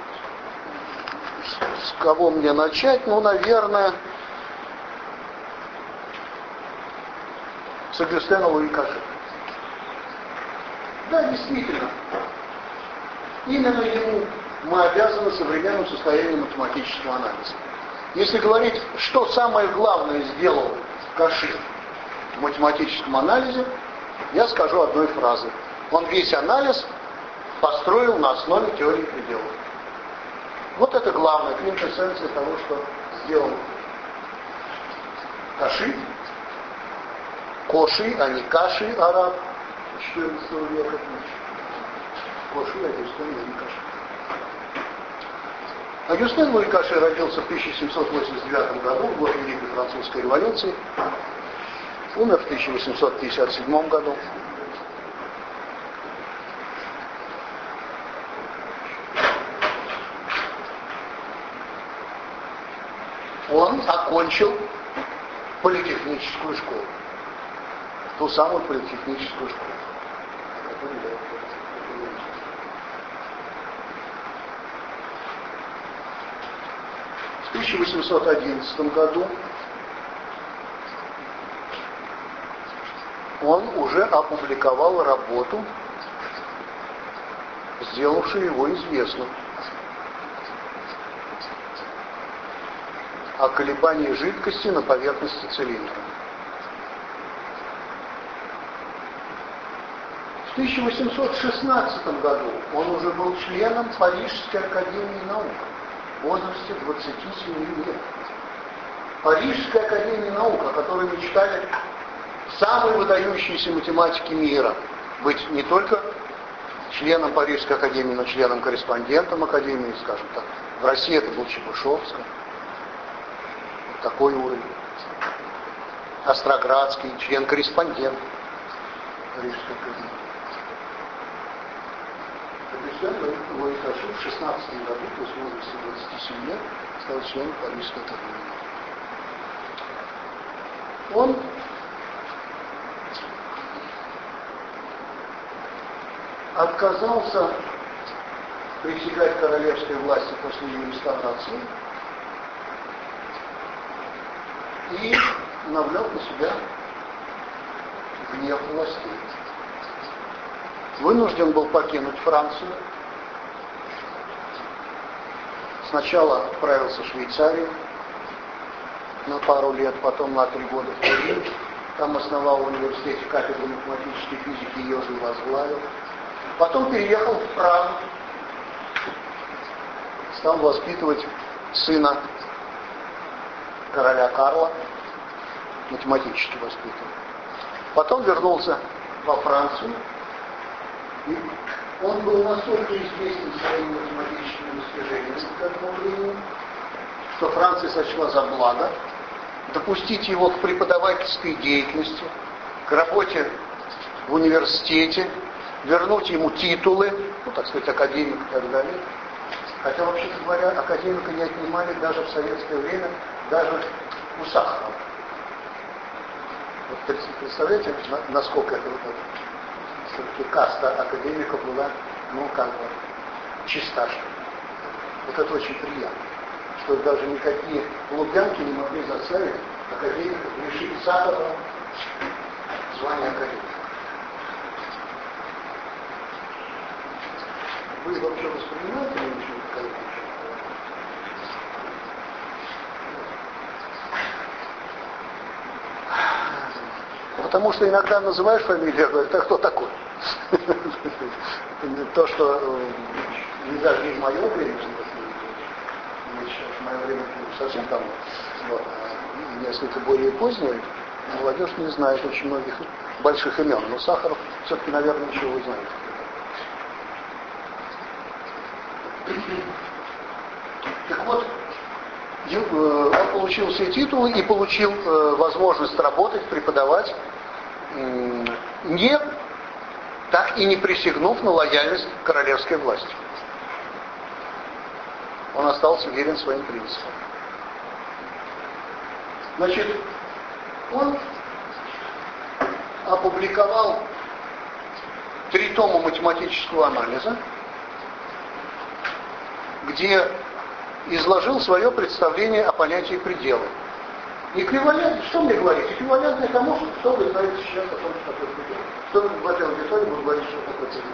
с кого мне начать? Ну, наверное, с Агюстена Луи Каше. Да, действительно. Именно ему мы обязаны современному состоянию математического анализа. Если говорить, что самое главное сделал Каши в математическом анализе, я скажу одной фразой. Он весь анализ построил на основе теории пределов. Вот это главная квинтэссенция того, что сделал Каши. Коши, а не Каши, араб 14 века. Коши, а не Каши. Агюстен Луи Каше родился в 1789 году, в год Великой Французской революции. Умер в 1857 году. он окончил политехническую школу. Ту самую политехническую школу. В 1811 году он уже опубликовал работу, сделавшую его известным, о колебании жидкости на поверхности цилиндра. В 1816 году он уже был членом Парижской академии наук в возрасте 27 лет. Парижская академия наук, о которой мечтали самые выдающиеся математики мира, быть не только членом Парижской академии, но членом-корреспондентом академии, скажем так. В России это был Чебышевский. Вот такой уровень. Остроградский, член-корреспондент Парижской академии. Луи Каши в 16 году, то есть в возрасте 27 лет, стал членом Парижской академии. Он отказался присягать королевской власти после ее реставрации и навлек на себя гнев властей. Вынужден был покинуть Францию. Сначала отправился в Швейцарию на пару лет, потом на 3 года в Париж. Там основал в университете кафедру математической физики, ее же возглавил. Потом переехал в Прагу. Стал воспитывать сына короля Карла, математически воспитывал. Потом вернулся во Францию. И он был настолько известен своими математическими достижениями к этому времени, что Франция сочла за благо допустить его к преподавательской деятельности, к работе в университете, вернуть ему титулы, ну, так сказать, академик и так далее. Хотя, вообще-то говоря, академика не отнимали даже в советское время, даже у Сахарова. Вот представляете, насколько это вот все-таки каста академиков была, ну, как бы, чиста, что ли. Вот это очень приятно, что даже никакие лубянки не могли заставить академиков лишить Сахарова звания академика. Вы вообще воспринимаете нынешнюю академию? Потому что иногда называешь фамилию, говорят, а кто такой? То, что даже не в мое время, в мое время совсем давно, вот, несколько более позднее, молодежь не знает очень многих больших имен, но Сахаров все-таки, наверное, ничего не знает. Так вот, он получил все титулы и получил возможность работать, преподавать, так и не присягнув на лояльность королевской власти. Он остался верен своим принципам. Значит, он опубликовал 3 тома математического анализа, где изложил свое представление о понятии предела. Эквивалент, что мне говорить? Эквивалентное тому, что вы знаете сейчас о том, что такое предел. Что в этой аудитории будет говорить, что такое предел.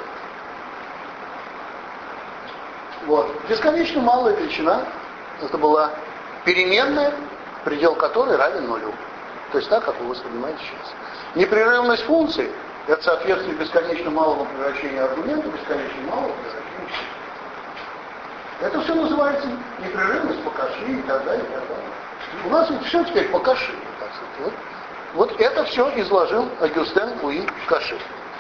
Вот. Бесконечно малая величина, это была переменная, предел которой равен нулю. То есть так, как вы воспринимаете сейчас. Непрерывность функций — это соответствие бесконечно малому превращению аргумента, бесконечно малому превращению числа. Это все называется непрерывность по Каши и так далее, и так далее. У нас ведь все теперь по Каши. Так сказать. Вот это все изложил Агюстен Луи Каши.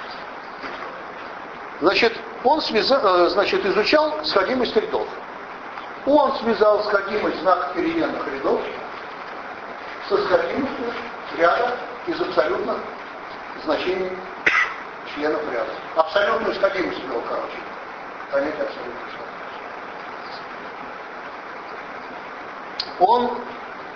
Значит, он изучал сходимость рядов. Он связал сходимость знаков переменных рядов со сходимостью ряда из абсолютных значений членов ряда. Абсолютную сходимость ввел, короче. Понятие абсолютной сходимости. Он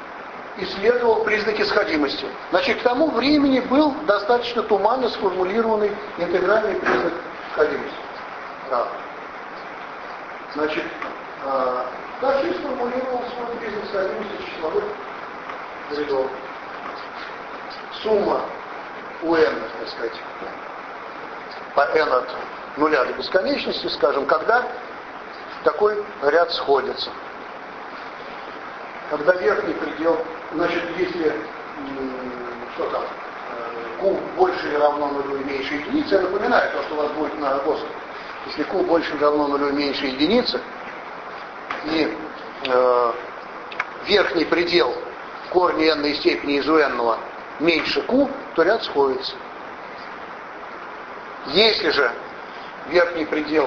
исследовал признаки сходимости. Значит, к тому времени был достаточно туманно сформулированный интегральный признак сходимости. Правда. Значит, Каши сформулировал свой признак сходимости числовых рядов. Сумма у n, так сказать, по n от нуля до бесконечности, скажем, когда такой ряд сходится. Когда верхний предел, значит, если, что там, q больше или равно нулю и меньше единицы, я напоминаю то, что у вас будет на ГОСТе. Если q больше или равно нулю и меньше единицы, и верхний предел корня n степени из n меньше q, то ряд сходится. Если же верхний предел,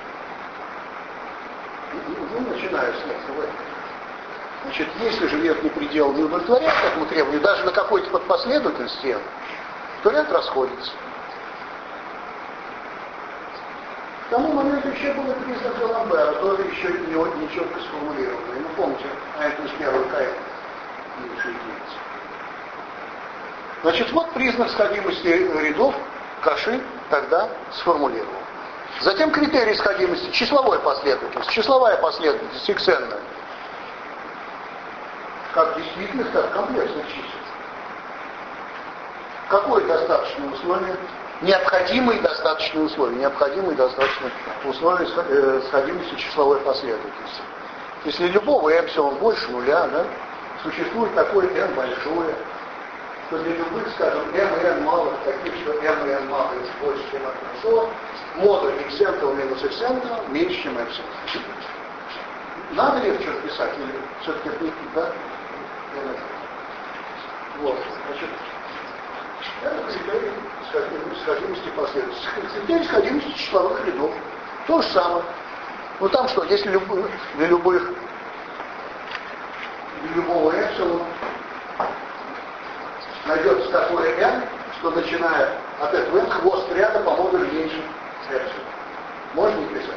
начинаю с этого. Значит, если же верхний предел не удовлетворяет этому требованию, даже на какой-то подпоследовательности n, то ряд расходится. К тому моменту еще был признак Ламбера, тоже еще не четко сформулированный. Ну, помните, n плюс первый kn меньше единицы. Значит, вот признак сходимости рядов Каши тогда сформулировал. Затем критерий сходимости числовой последовательности. Числовая последовательность xn, как действительных, так и комплексных чисел. Какое достаточное условие? Необходимые достаточные условия. Необходимые достаточные условия сходимости числовой последовательности. Если любого эпсилон больше нуля, да, существует такое n большое, что для любых, скажем, m и n малых, таких, что m и n малых больше, чем n большого, модуль xn минус xn меньше, чем эпсилон. Надо ли что-то писать? Или все-таки это не да? Вот, значит, это критерий сходимости последовательности. Критерий сходимости числовых рядов. То же самое. Ну там что, если для любого эпсилона найдется такое n, что начиная от этого n, хвост ряда по модулю меньше эпсилон. Можно не писать?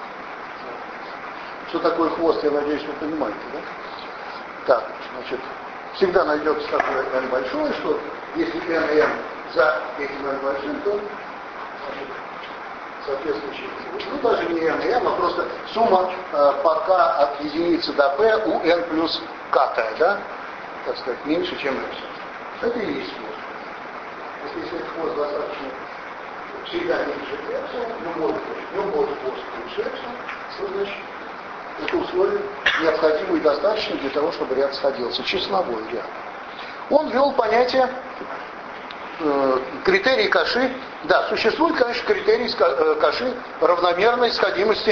Что такое хвост, я надеюсь, вы понимаете, да? Так, значит, всегда найдется такое n большое, что если n и n за этим n большим, то, значит, соответствующие, ну даже не n и n, а просто сумма по k от единицы до p у n плюс k, да, так сказать, меньше, чем эпсилон. Это и есть хвост. Если этот хвост достаточно всегда меньше эпсилон, любой хвост меньше эпсилон, то значит это условие необходимо и достаточно для того, чтобы ряд сходился. Числовой ряд. Он ввел понятие критерий Каши. Да, существует, конечно, критерий Каши равномерной сходимости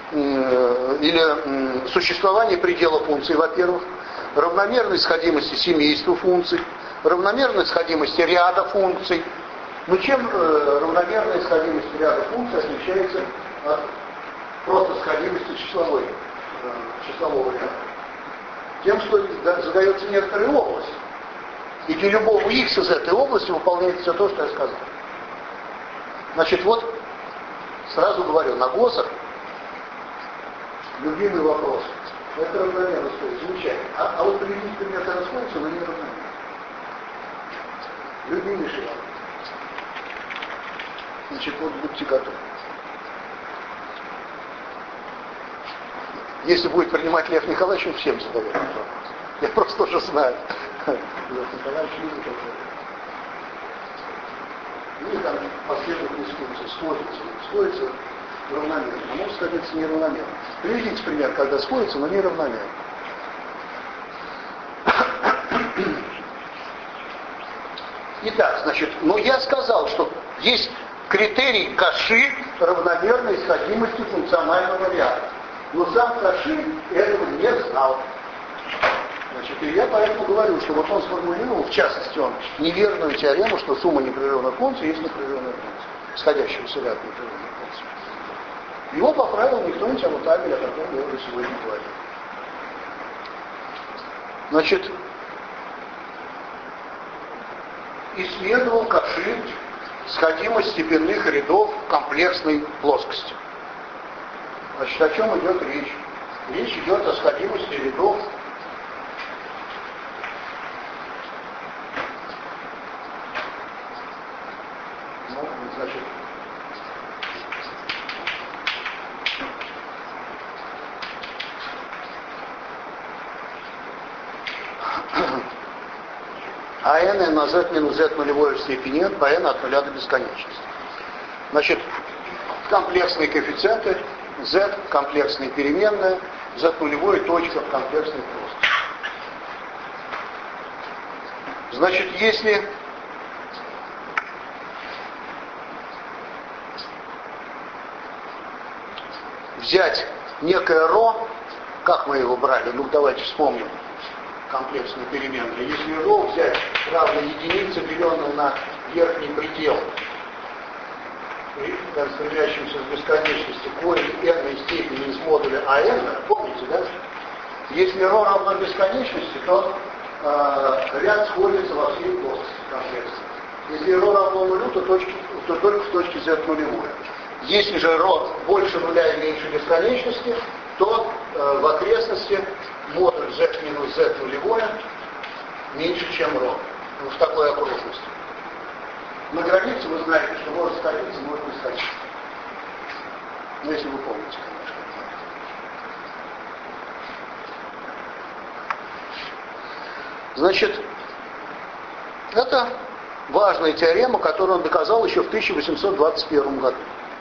или существования предела функций, во-первых, равномерной сходимости семейства функций, равномерной сходимости ряда функций. Но чем равномерная сходимость ряда функций отличается от просто сходимости числового ряда? Тем, что задается некоторая область. И для любого x из этой области выполняется все то, что я сказал. Значит, вот, сразу говорю, на ГОСах любимый вопрос. Это равномерно сходится. Замечательно. А вот приведите пример, когда сходится, но не равномерно. Любимейший вопрос. Значит, вот будьте готовы. Если будет принимать Лев Николаевич, он всем задает этот вопрос. Я просто тоже знаю. Лев Николаевич любит это. И там последовательность функций сходится равномерно. А может сходиться неравномерно. Приведите пример, когда сходится, но неравномерно. Итак, значит, ну я сказал, что есть критерий Каши равномерной сходимости функционального ряда. Но сам Каши этого не знал. Значит, и я поэтому говорю, что вот он сформулировал, в частности, он неверную теорему, что сумма непрерывных функций есть непрерывная функция, сходящегося ряда непрерывных функций. Его поправил никто-нибудь, а вот Абель, о котором я уже сегодня говорил. Значит, исследовал Каши сходимость степенных рядов комплексной плоскости. Значит, о чем идет речь? Речь идет о сходимости рядов а n на z минус z нулевое в степени n по n от нуля до бесконечности. Значит, комплексные коэффициенты, z комплексные переменные, z нулевое точка в комплексной плоскости. Значит, если взять некое ρ, как мы его брали, ну давайте вспомним комплексную переменную. Если ρ взять равно единице, деленной на верхний предел, распределяющимся в бесконечности корень n степени из модуля АН, помните, да? Если ρ равно бесконечности, то ряд сходится во всей плоскости комплекса. Если ρ равно нулю, то только в точке z нулевое. Если же ρ больше нуля и меньше бесконечности, то в окрестности модуль z минус z нулевое меньше, чем ρ. В такой окружности. На границе вы знаете, что может сходиться, может не сходиться. Ну, если вы помните, конечно. Значит, это важная теорема, которую он доказал еще в 1821 году.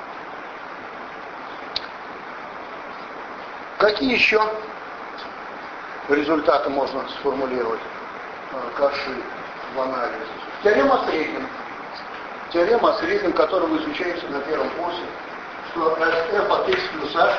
Какие еще результаты можно сформулировать Каши в анализе? Теорема о среднем. Теорема о среднем, которую вы изучаете на первом курсе, что f от x плюс h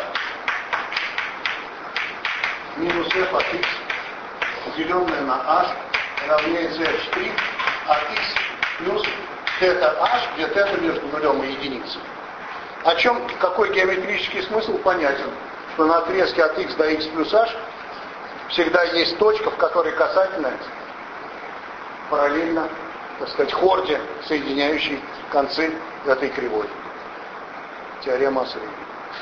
минус f от x, деленное на h, равняется f' от x плюс θ h, где θ между нулем и единицей. О чем, какой геометрический смысл понятен? Что на отрезке от x до x плюс h всегда есть точка, в которой касательная параллельно, так сказать, хорде, соединяющей концы этой кривой. Теорема о среднем.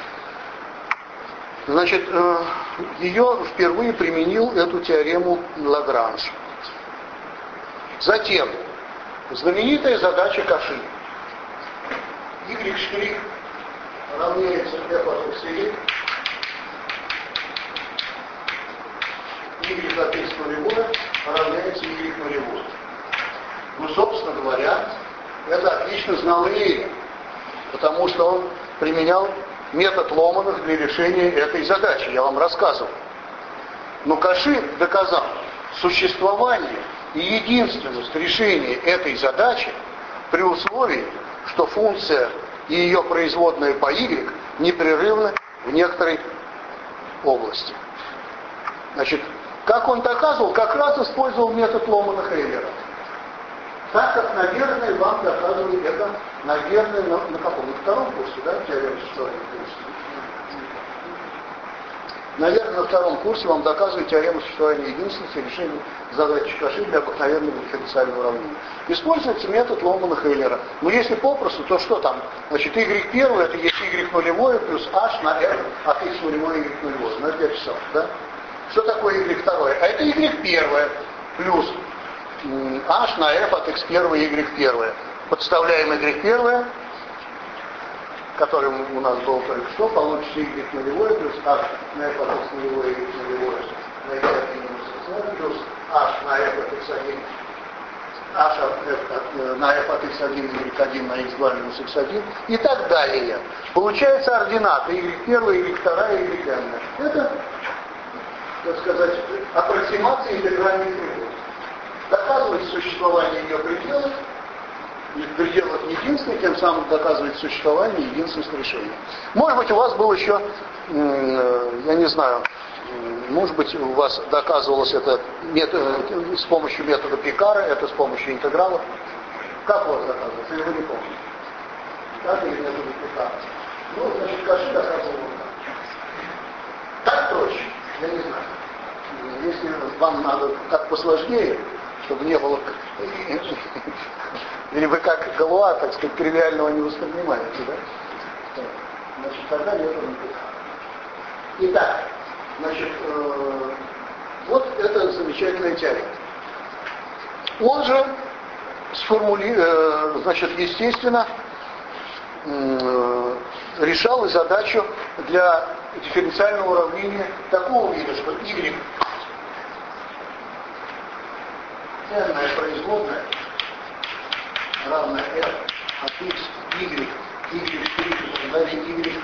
Значит, ее впервые применил, эту теорему, Лагранж. Затем, знаменитая задача Каши. Y' равняется f от x, y от x нулевое равняется y нулевое. Ну, собственно говоря, это отлично знал Эйлер, потому что он применял метод Ломанов для решения этой задачи, я вам рассказывал. Но Каши доказал существование и единственность решения этой задачи при условии, что функция и ее производная по y непрерывны в некоторой области. Значит, как он доказывал, как раз использовал метод Ломана-Эйлера. Так как, наверное, вам доказывали это, наверное, на каком? На втором курсе, да, теорема существования единства? Наверное, на втором курсе вам доказывают теорему существования единственности, решение задачи Каши для обыкновенного дифференциального уравнения. Используется метод Ломана-Эйлера. Но если попросту, то что там? Значит, y' это есть y нулевое плюс h на f от x нулевое y нулевое. Ну, это я писал, да? Что такое y2? А это y1 плюс h на f от x1 y1. Подставляем y1, который у нас был только что, получится y нулевое плюс h на f от x нулевое y нулевое на x1 минус x0 плюс h на f от x1 h на f от x1 y1 на x2 минус x1 и так далее. Получается ордината y1, y2, yn. Это, так сказать, аппроксимация интегральной кривой. Доказывает существование ее пределов, в пределах единства, тем самым доказывает существование единственности решения. Может быть, у вас был еще, я не знаю, может быть, у вас доказывалось это с помощью метода Пикара, это с помощью интегралов. Как у вас доказывалось? Или вы не помните? Так или метода Пикара? Ну, значит, Каши доказывал так проще, я не знаю. Если вам надо как посложнее, чтобы не было... Или вы как Галуа, так сказать, тривиального не воспринимаете, да? Значит, тогда методом Пикара. Итак, значит, вот это замечательная теорема. Он же значит, естественно, решал и задачу для дифференциального уравнения такого вида, что y n-ная производная равная f от x, y, y' и так далее, y,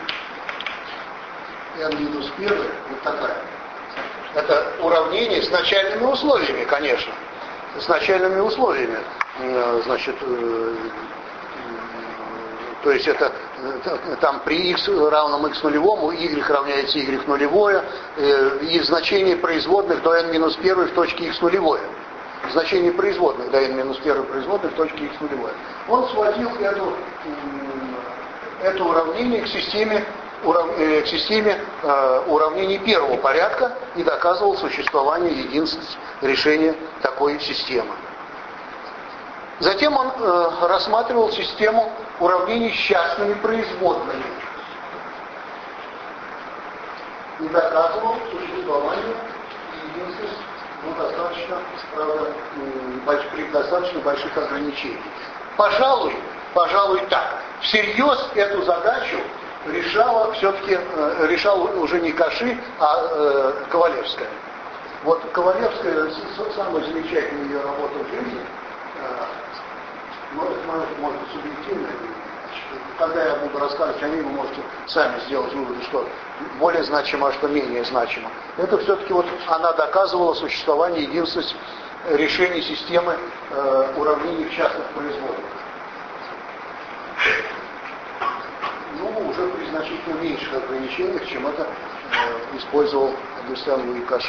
n минус 1, вот такая. Это уравнение с начальными условиями, конечно. С начальными условиями. Значит, то есть это там при x равном x нулевому, y равняется y нулевое, и значение производных до n минус 1 в точке x нулевое. Значение производных до n минус 1 производных в точке x нулевое. Он сводил это уравнение к системе уравнений первого порядка и доказывал существование единственности решения такой системы. Затем он рассматривал систему уравнений с частными производными и доказывал существование единственности, достаточно, правда, при достаточно больших ограничениях. Пожалуй так. Всерьез эту задачу решал уже не Каши, а Ковалевская. Вот Ковалевская, самая замечательная ее работа в жизни, может быть субъективная. Когда я буду рассказывать о ней, вы можете сами сделать выводы, что более значимо, а что менее значимо. Это все-таки вот она доказывала существование единственности решений системы уравнений в частных производных. Уже при значительно меньших ограничениях, чем это использовал Агюстен Луи Каши.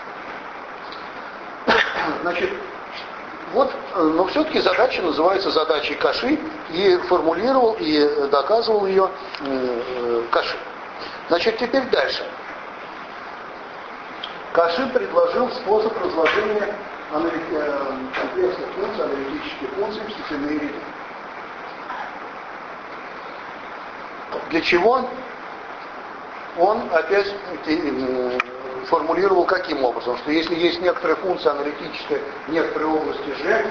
Значит, вот, но все-таки задача называется задачей Каши, и формулировал, и доказывал ее Каши. Значит, теперь дальше. Каши предложил способ разложения комплексных функций, аналитических функций в степенные ряды. Для чего он опять формулировал каким образом? Что если есть некоторая функция аналитическая в некоторой области G,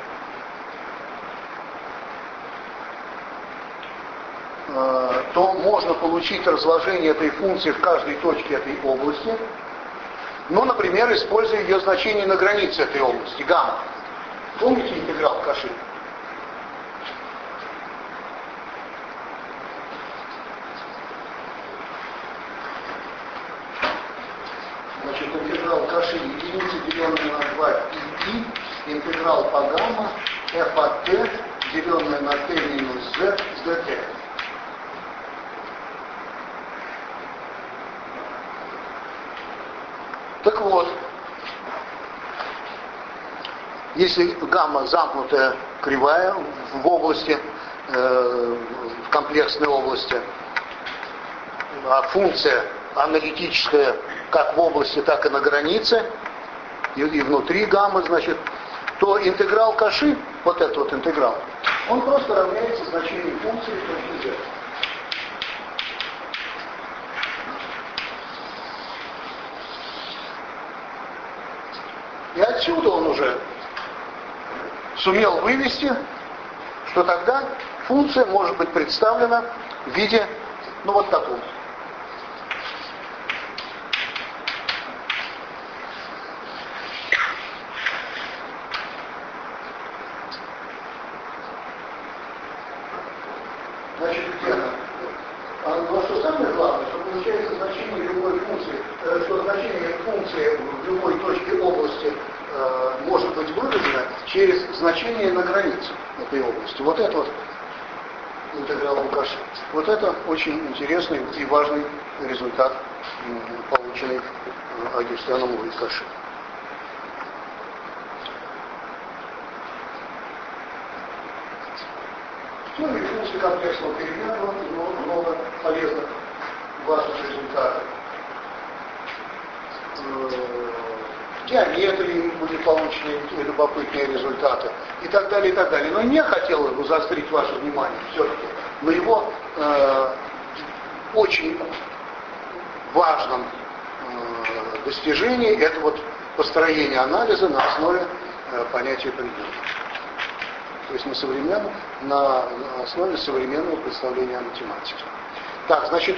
то можно получить разложение этой функции в каждой точке этой области, например, используя ее значение на границе этой области, гамма. Помните интеграл Каши? Значит, интеграл Каши единицы, деленная на 2 и интеграл по гамма f от t, деленная на t минус z с dt. Так вот, если гамма замкнутая кривая в области, в комплексной области, а функция аналитическая как в области, так и на границе, и внутри гаммы, значит, то интеграл Каши, вот этот вот интеграл, он просто равняется значению функции точки z. И отсюда он уже сумел вывести, что тогда функция может быть представлена в виде, вот такого. Значит, где она? Но что самое главное, что получается значение любой функции, что значение функции в любой точке области может быть выражено через значение на границе этой области. Вот это вот интеграл Каши. Вот это очень интересный и важный результат, полученный Агюстеном Луи Каши. Ну и функции комплексного переменного, много полезных важных результатов. В геометрии были получены любопытные результаты и так далее, и так далее. Но мне хотелось бы заострить ваше внимание все-таки на его очень важном достижении, это вот построение анализа на основе понятия предмета. То есть на основе современного представления о математике. Так, значит,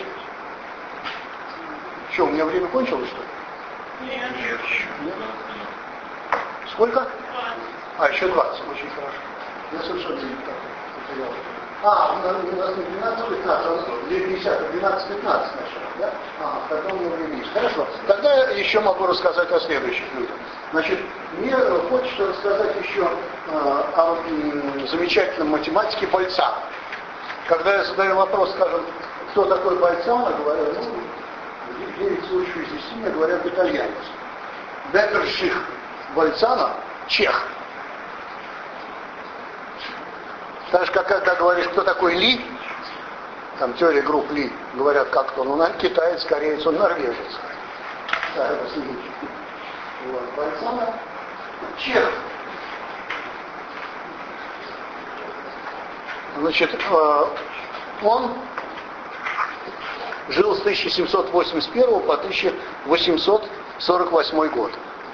что, у меня время кончилось, что ли? Нет. Нет? Сколько? Еще 20, очень хорошо. Я совершенно не потерял. У нас не 12-15, а 12-15 сначала, да? Потом не увеличить. Хорошо. Тогда я еще могу рассказать о следующих людях. Значит, мне хочется рассказать еще о замечательном математике Больцано. Когда я задаю вопрос, скажем, кто такой Больцано, говорю, в 9 случаев из 10 мне говорят итальянец. Бетерших Больцано – чех. Так же, как когда говоришь, кто такой Ли, там теория групп Ли, говорят как-то, китаец, кореец, он норвежец. Да, это следующий. Вот, Больцано – чех. Значит, он жил с 1781 по 1848 год.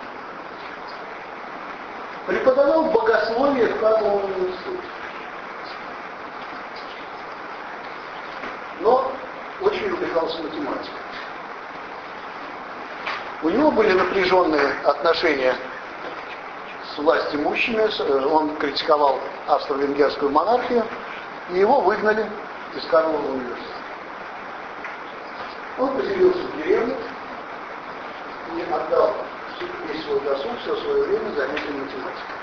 Преподавал богословие в Карловом институте. Но очень увлекался математикой. У него были напряженные отношения с властимущими, он критиковал австро-венгерскую монархию, и его выгнали из Карлового университета. Он поселился в деревне и отдал весь свой досуг, все свое время занятиям математикой.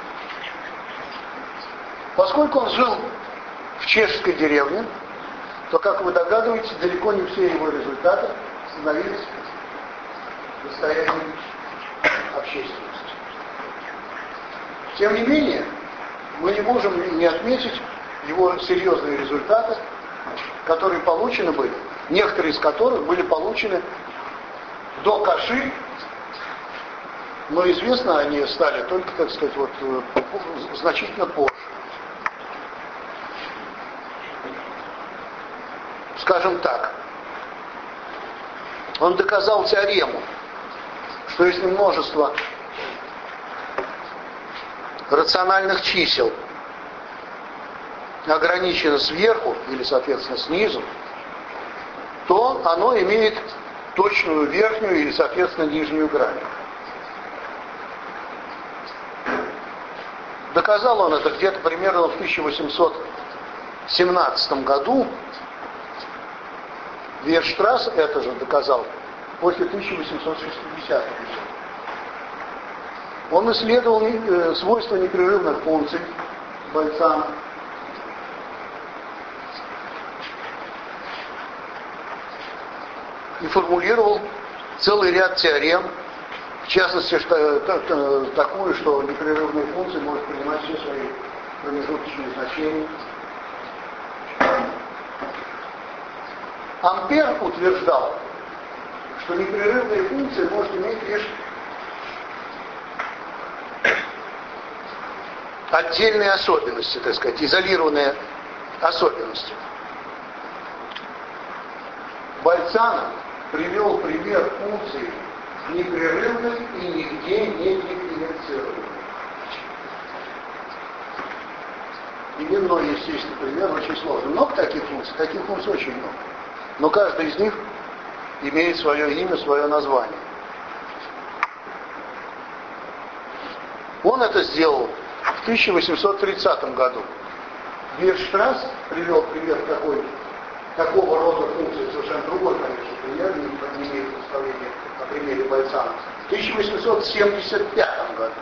Поскольку он жил в чешской деревне, то, как вы догадываетесь, далеко не все его результаты становились достоянием общественности. Тем не менее, мы не можем не отметить его серьезные результаты, которые получены были, некоторые из которых были получены до Каши, но известно они стали только, так сказать, значительно позже. Скажем так, он доказал теорему, что если множество рациональных чисел ограничено сверху или, соответственно, снизу, то оно имеет точную верхнюю или, соответственно, нижнюю грань. Доказал он это где-то примерно в 1817 году. Вейерштрасс это же доказал после 1860 года. Он исследовал свойства непрерывных функций Больцано. И формулировал целый ряд теорем, в частности, такую, что непрерывные функции могут принимать все свои промежуточные значения. Ампер утверждал, что непрерывные функции может иметь лишь отдельные особенности, так сказать, изолированные особенности. Больцано привел пример функции непрерывной и нигде не дифференцируемой. Именной, естественно, пример очень сложный. Много таких функций очень много. Но каждый из них имеет свое имя, свое название. Он это сделал в 1830 году. Вейерштрасс привел пример такого рода функции, совершенно другой, конечно, пример, не имеет представления о примере Больцано, в 1875 году.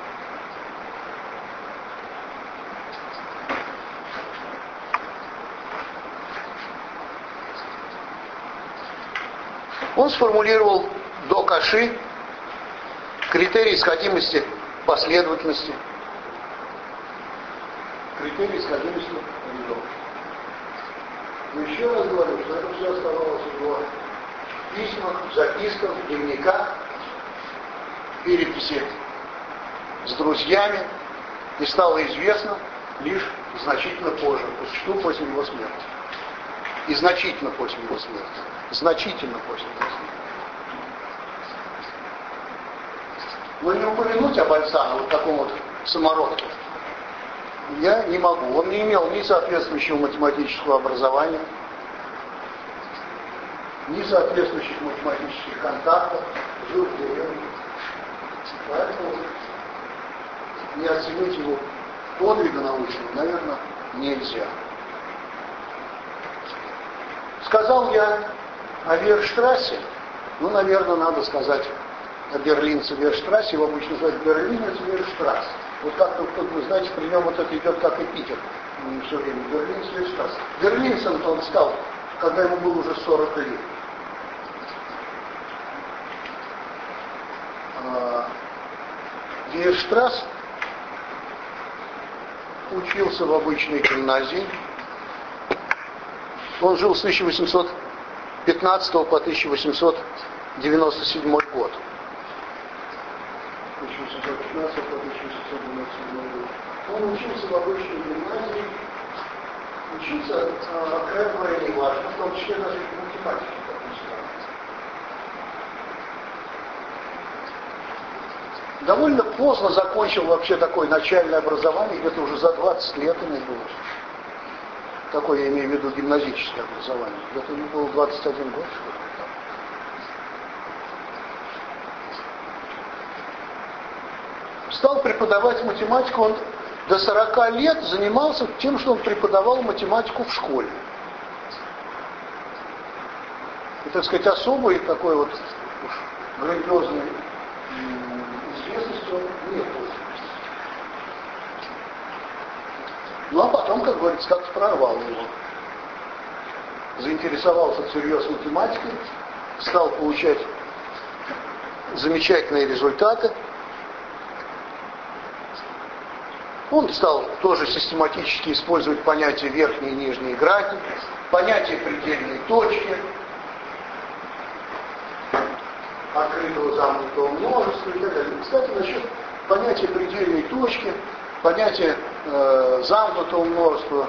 Он сформулировал до Каши критерий исходимости последовательности. Критерий исходимости рядов. Но еще раз говорю, что это все оставалось в его письмах, записках, дневниках, переписи с друзьями, и стало известно лишь значительно позже, по существу после его смерти. И значительно после его смерти. Значительно после его смерти. Но не упомянуть о Больцано, вот таком вот самородке, я не могу. Он не имел ни соответствующего математического образования, ни соответствующих математических контактов, жил в деревне. Поэтому не оценить его подвига научного, наверное, нельзя. Сказал я о Верштрассе, ну, наверное, надо сказать о Берлинце-Верштрассе, его обычно называют Берлинец-Верштрасс. Вот как-то, вы знаете, при нем вот это идет как эпитет все время, Берлинец-Верштрасс. Берлинцем-то он стал, когда ему было уже 40 лет. Верштрасс учился в обычной гимназии. Он жил с 1815 по 1897 год. 1815 по 1897 год. Он учился в обычной гимназии. Учился, крайне говоря, не важно, в том числе даже в математике, как ни странно. Довольно поздно закончил вообще такое начальное образование, где-то уже за 20 лет ему было. Такое я имею в виду гимназическое образование. Где-то ему было 21 год, что ли. Стал преподавать математику, он до 40 лет занимался тем, что он преподавал математику в школе. И, так сказать, особой такой вот грандиозной известности он не пользовался. Ну а потом, как говорится, как-то прорвал его. Заинтересовался всерьез математикой, стал получать замечательные результаты. Он стал тоже систематически использовать понятия верхней и нижней грани, понятие предельной точки, открытого замкнутого множества и так далее. Кстати, насчет понятия предельной точки, понятия замкнутого множества,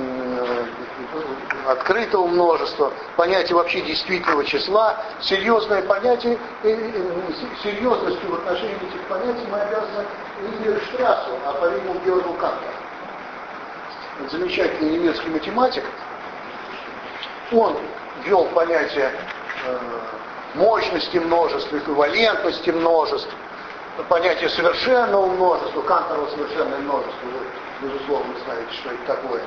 открытого множества, понятие вообще действительного числа, серьезное понятие, серьезностью в отношении этих понятий мы обязаны не Верштрассу, а, по-видимому, Георгу Кантору. Замечательный немецкий математик. Он ввел понятие мощности множеств, эквивалентности множеств, понятие совершенного множества, Канторово совершенное множество, вы, безусловно, знаете, что это такое.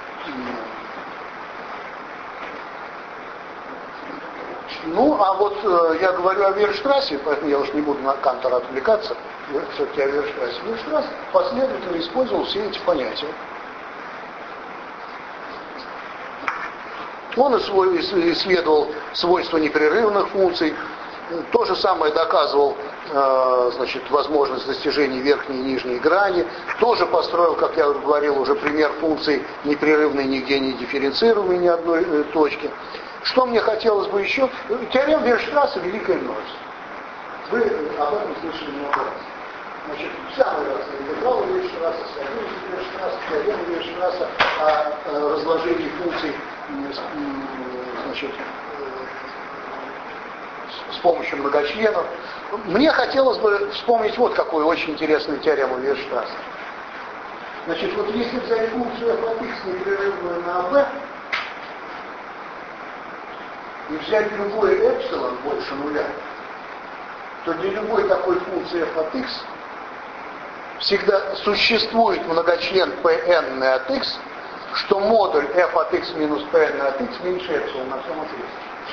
Ну, а вот я говорю о Верштрассе, поэтому я уж не буду на Кантора отвлекаться, все-таки о Верштрассе. Верштрасс последовательно использовал все эти понятия. Он исследовал свойства непрерывных функций, то же самое доказывал, значит, возможность достижения верхней и нижней грани, тоже построил, как я говорил, уже пример функций непрерывной, нигде не дифференцируемой ни одной точки. Что мне хотелось бы еще? Теорема Верштрасса — великое множество. Вы об этом слышали много раз. Значит, самый раз интеграл Верштрасса, стабильность Верштрасса, теорема Верштрасса о разложении функций, значит, с помощью многочленов. Мне хотелось бы вспомнить вот какую очень интересную теорему Верштрасса. Значит, вот если взять функцию f от x непрерывную на b, и взять любой эпсилон больше нуля, то для любой такой функции f от x всегда существует многочлен Pn от x, что модуль f от x минус Pn от x меньше эпсилон на всем отрезке.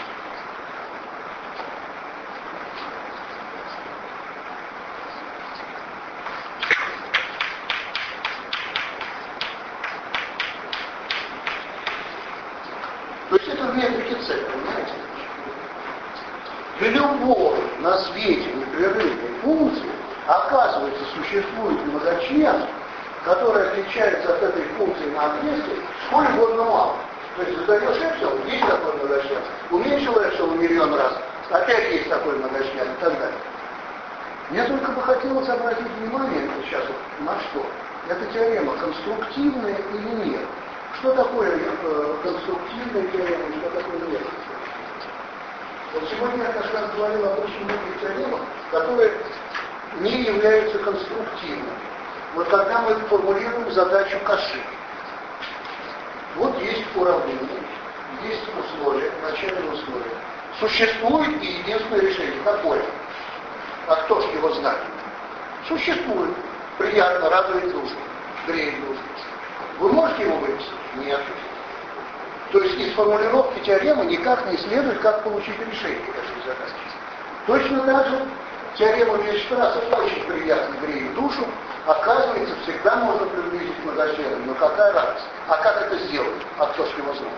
То есть это в метрике c, понимаете? Для любой на свете непрерывной функции, оказывается, существует многочлен, который отличается от этой функции на отрезке сколь угодно мало. То есть задаешь эпсилон, есть такой многочлен, уменьшил эпсилон миллион раз, опять есть такой многочлен и так далее. Мне только бы хотелось обратить внимание сейчас вот на что. Эта теорема конструктивная или нет? Что такое конструктивная теорема и что такое нет? Вот сегодня я как раз говорил об очень многих теоремах, которые не являются конструктивными. Вот когда мы формулируем задачу Каши, вот есть уравнение, есть условия, начальные условия. Существует и единственное решение. Какое? А кто ж его знает? Существует. приятно, радует душу, греет душу. Вы можете его выписать? Нет. То есть из формулировки теоремы никак не следует, как получить решение этой задачи. Точно так же теорема Вейерштрасса очень приятно греет душу, оказывается, всегда можно приблизить к многочленам. Но какая радость? А как это сделать? А кто ж его знает?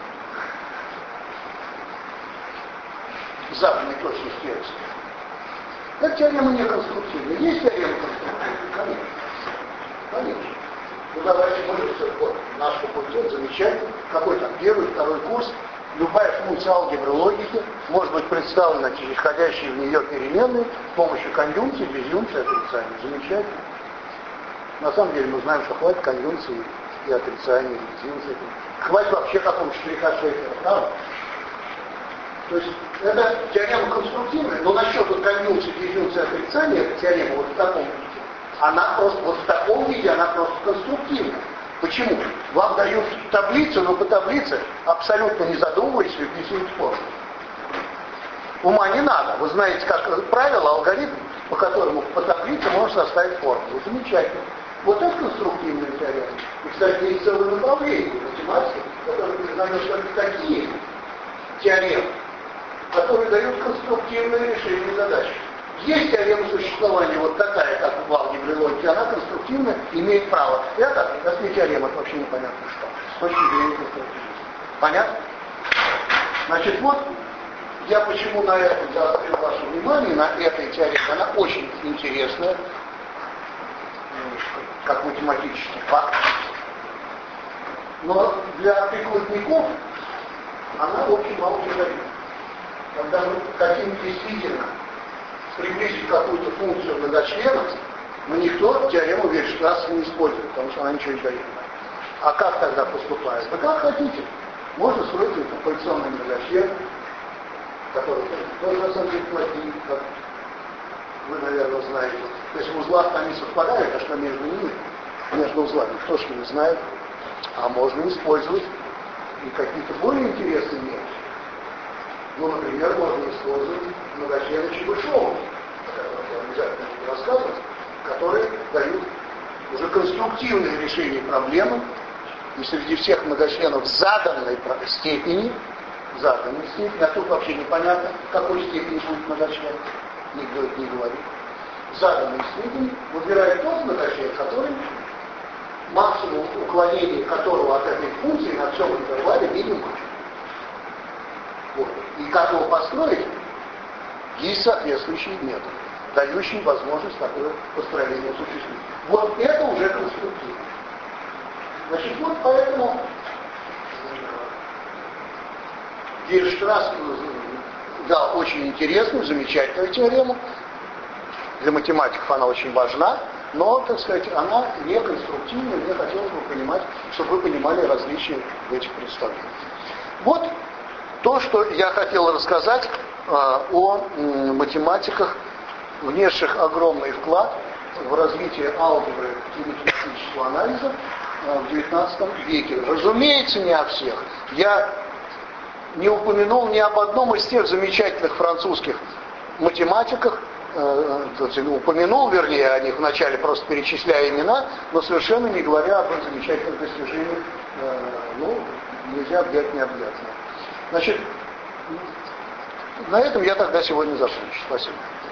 Западной точности текста. Это теорема не конструктивная. Есть теорема конструктивная? Конечно. Конечно. Ну давайте мы вот наш факультет замечательный, какой там первый, второй курс, любая функция алгебры логики может быть представлена через входящие в нее переменные с помощью конъюнкции, дизъюнкции, отрицания. Замечательно. На самом деле мы знаем, что хватит конъюнкции и отрицания, и дизъюнкции. Хватит вообще какого-то штриха Шейкера, правда? То есть это теорема конструктивная, но насчет конъюнкции, дизъюнкции, отрицания, эта теорема вот в таком виде, она просто, вот в таком виде она просто конструктивна. Почему? Вам дают таблицу, но по таблице, абсолютно не задумываясь, выписывают формулу. Ума не надо. Вы знаете, как правило, алгоритм, по которому по таблице можно составить формулу. Замечательно. Вот это конструктивная теорема. И, кстати, есть целое направление математики, которое признает только такие теоремы, которые дают конструктивное решение задачи. Есть теорема существования вот такая, как в алгебре логики, она конструктивно имеет право. Это, если теорема, это вообще непонятно что. С точки зрения конструктивности. Понятно? Значит, вот я почему на это заострил ваше внимание, на этой теореме. Она очень интересная, как математический факт. Но для прикладников она, в общем, мало чего дает. Когда мы хотим действительно приблизить какую-то функцию многочленов, но никто теорему Вейерштрасса не использует, потому что она ничего не дает. А как тогда поступает? Да как хотите. Можно строить интерполяционный многочлен, который тоже на самом деле плохие, как вы, наверное, знаете. То есть в узлах они совпадают, а что между ними, между узлами, кто ж не знает. А можно использовать и какие-то более интересные методы. Ну, например, можно использовать многочлены Чебышева, о которых я обязательно буду рассказывать, которые дают уже конструктивное решение проблемы, и среди всех многочленов заданной степени, а тут вообще непонятно, какой степени будет многочлен, никто это не говорит. Заданной степени выбирает тот многочлен, который максимум уклонения которого от этой функции на всем интервале минимум. Вот. И как его построить? Есть соответствующие методы, дающие возможность такое построение осуществить. Вот это уже конструктивно. Значит, вот поэтому Вейерштрасс дал очень интересную, замечательную теорему. Для математиков она очень важна, но, так сказать, она не конструктивная, мне хотелось бы понимать, чтобы вы понимали различия в этих представлениях. Вот то, что я хотел рассказать о математиках, внесших огромный вклад в развитие алгебры и математического анализа в XIX веке. Разумеется, не о всех. Я не упомянул ни об одном из тех замечательных французских математиках, упомянул, вернее, о них вначале, просто перечисляя имена, но совершенно не говоря об их замечательных достижениях, нельзя объять необъятное. Значит, на этом я тогда сегодня закончу. Спасибо.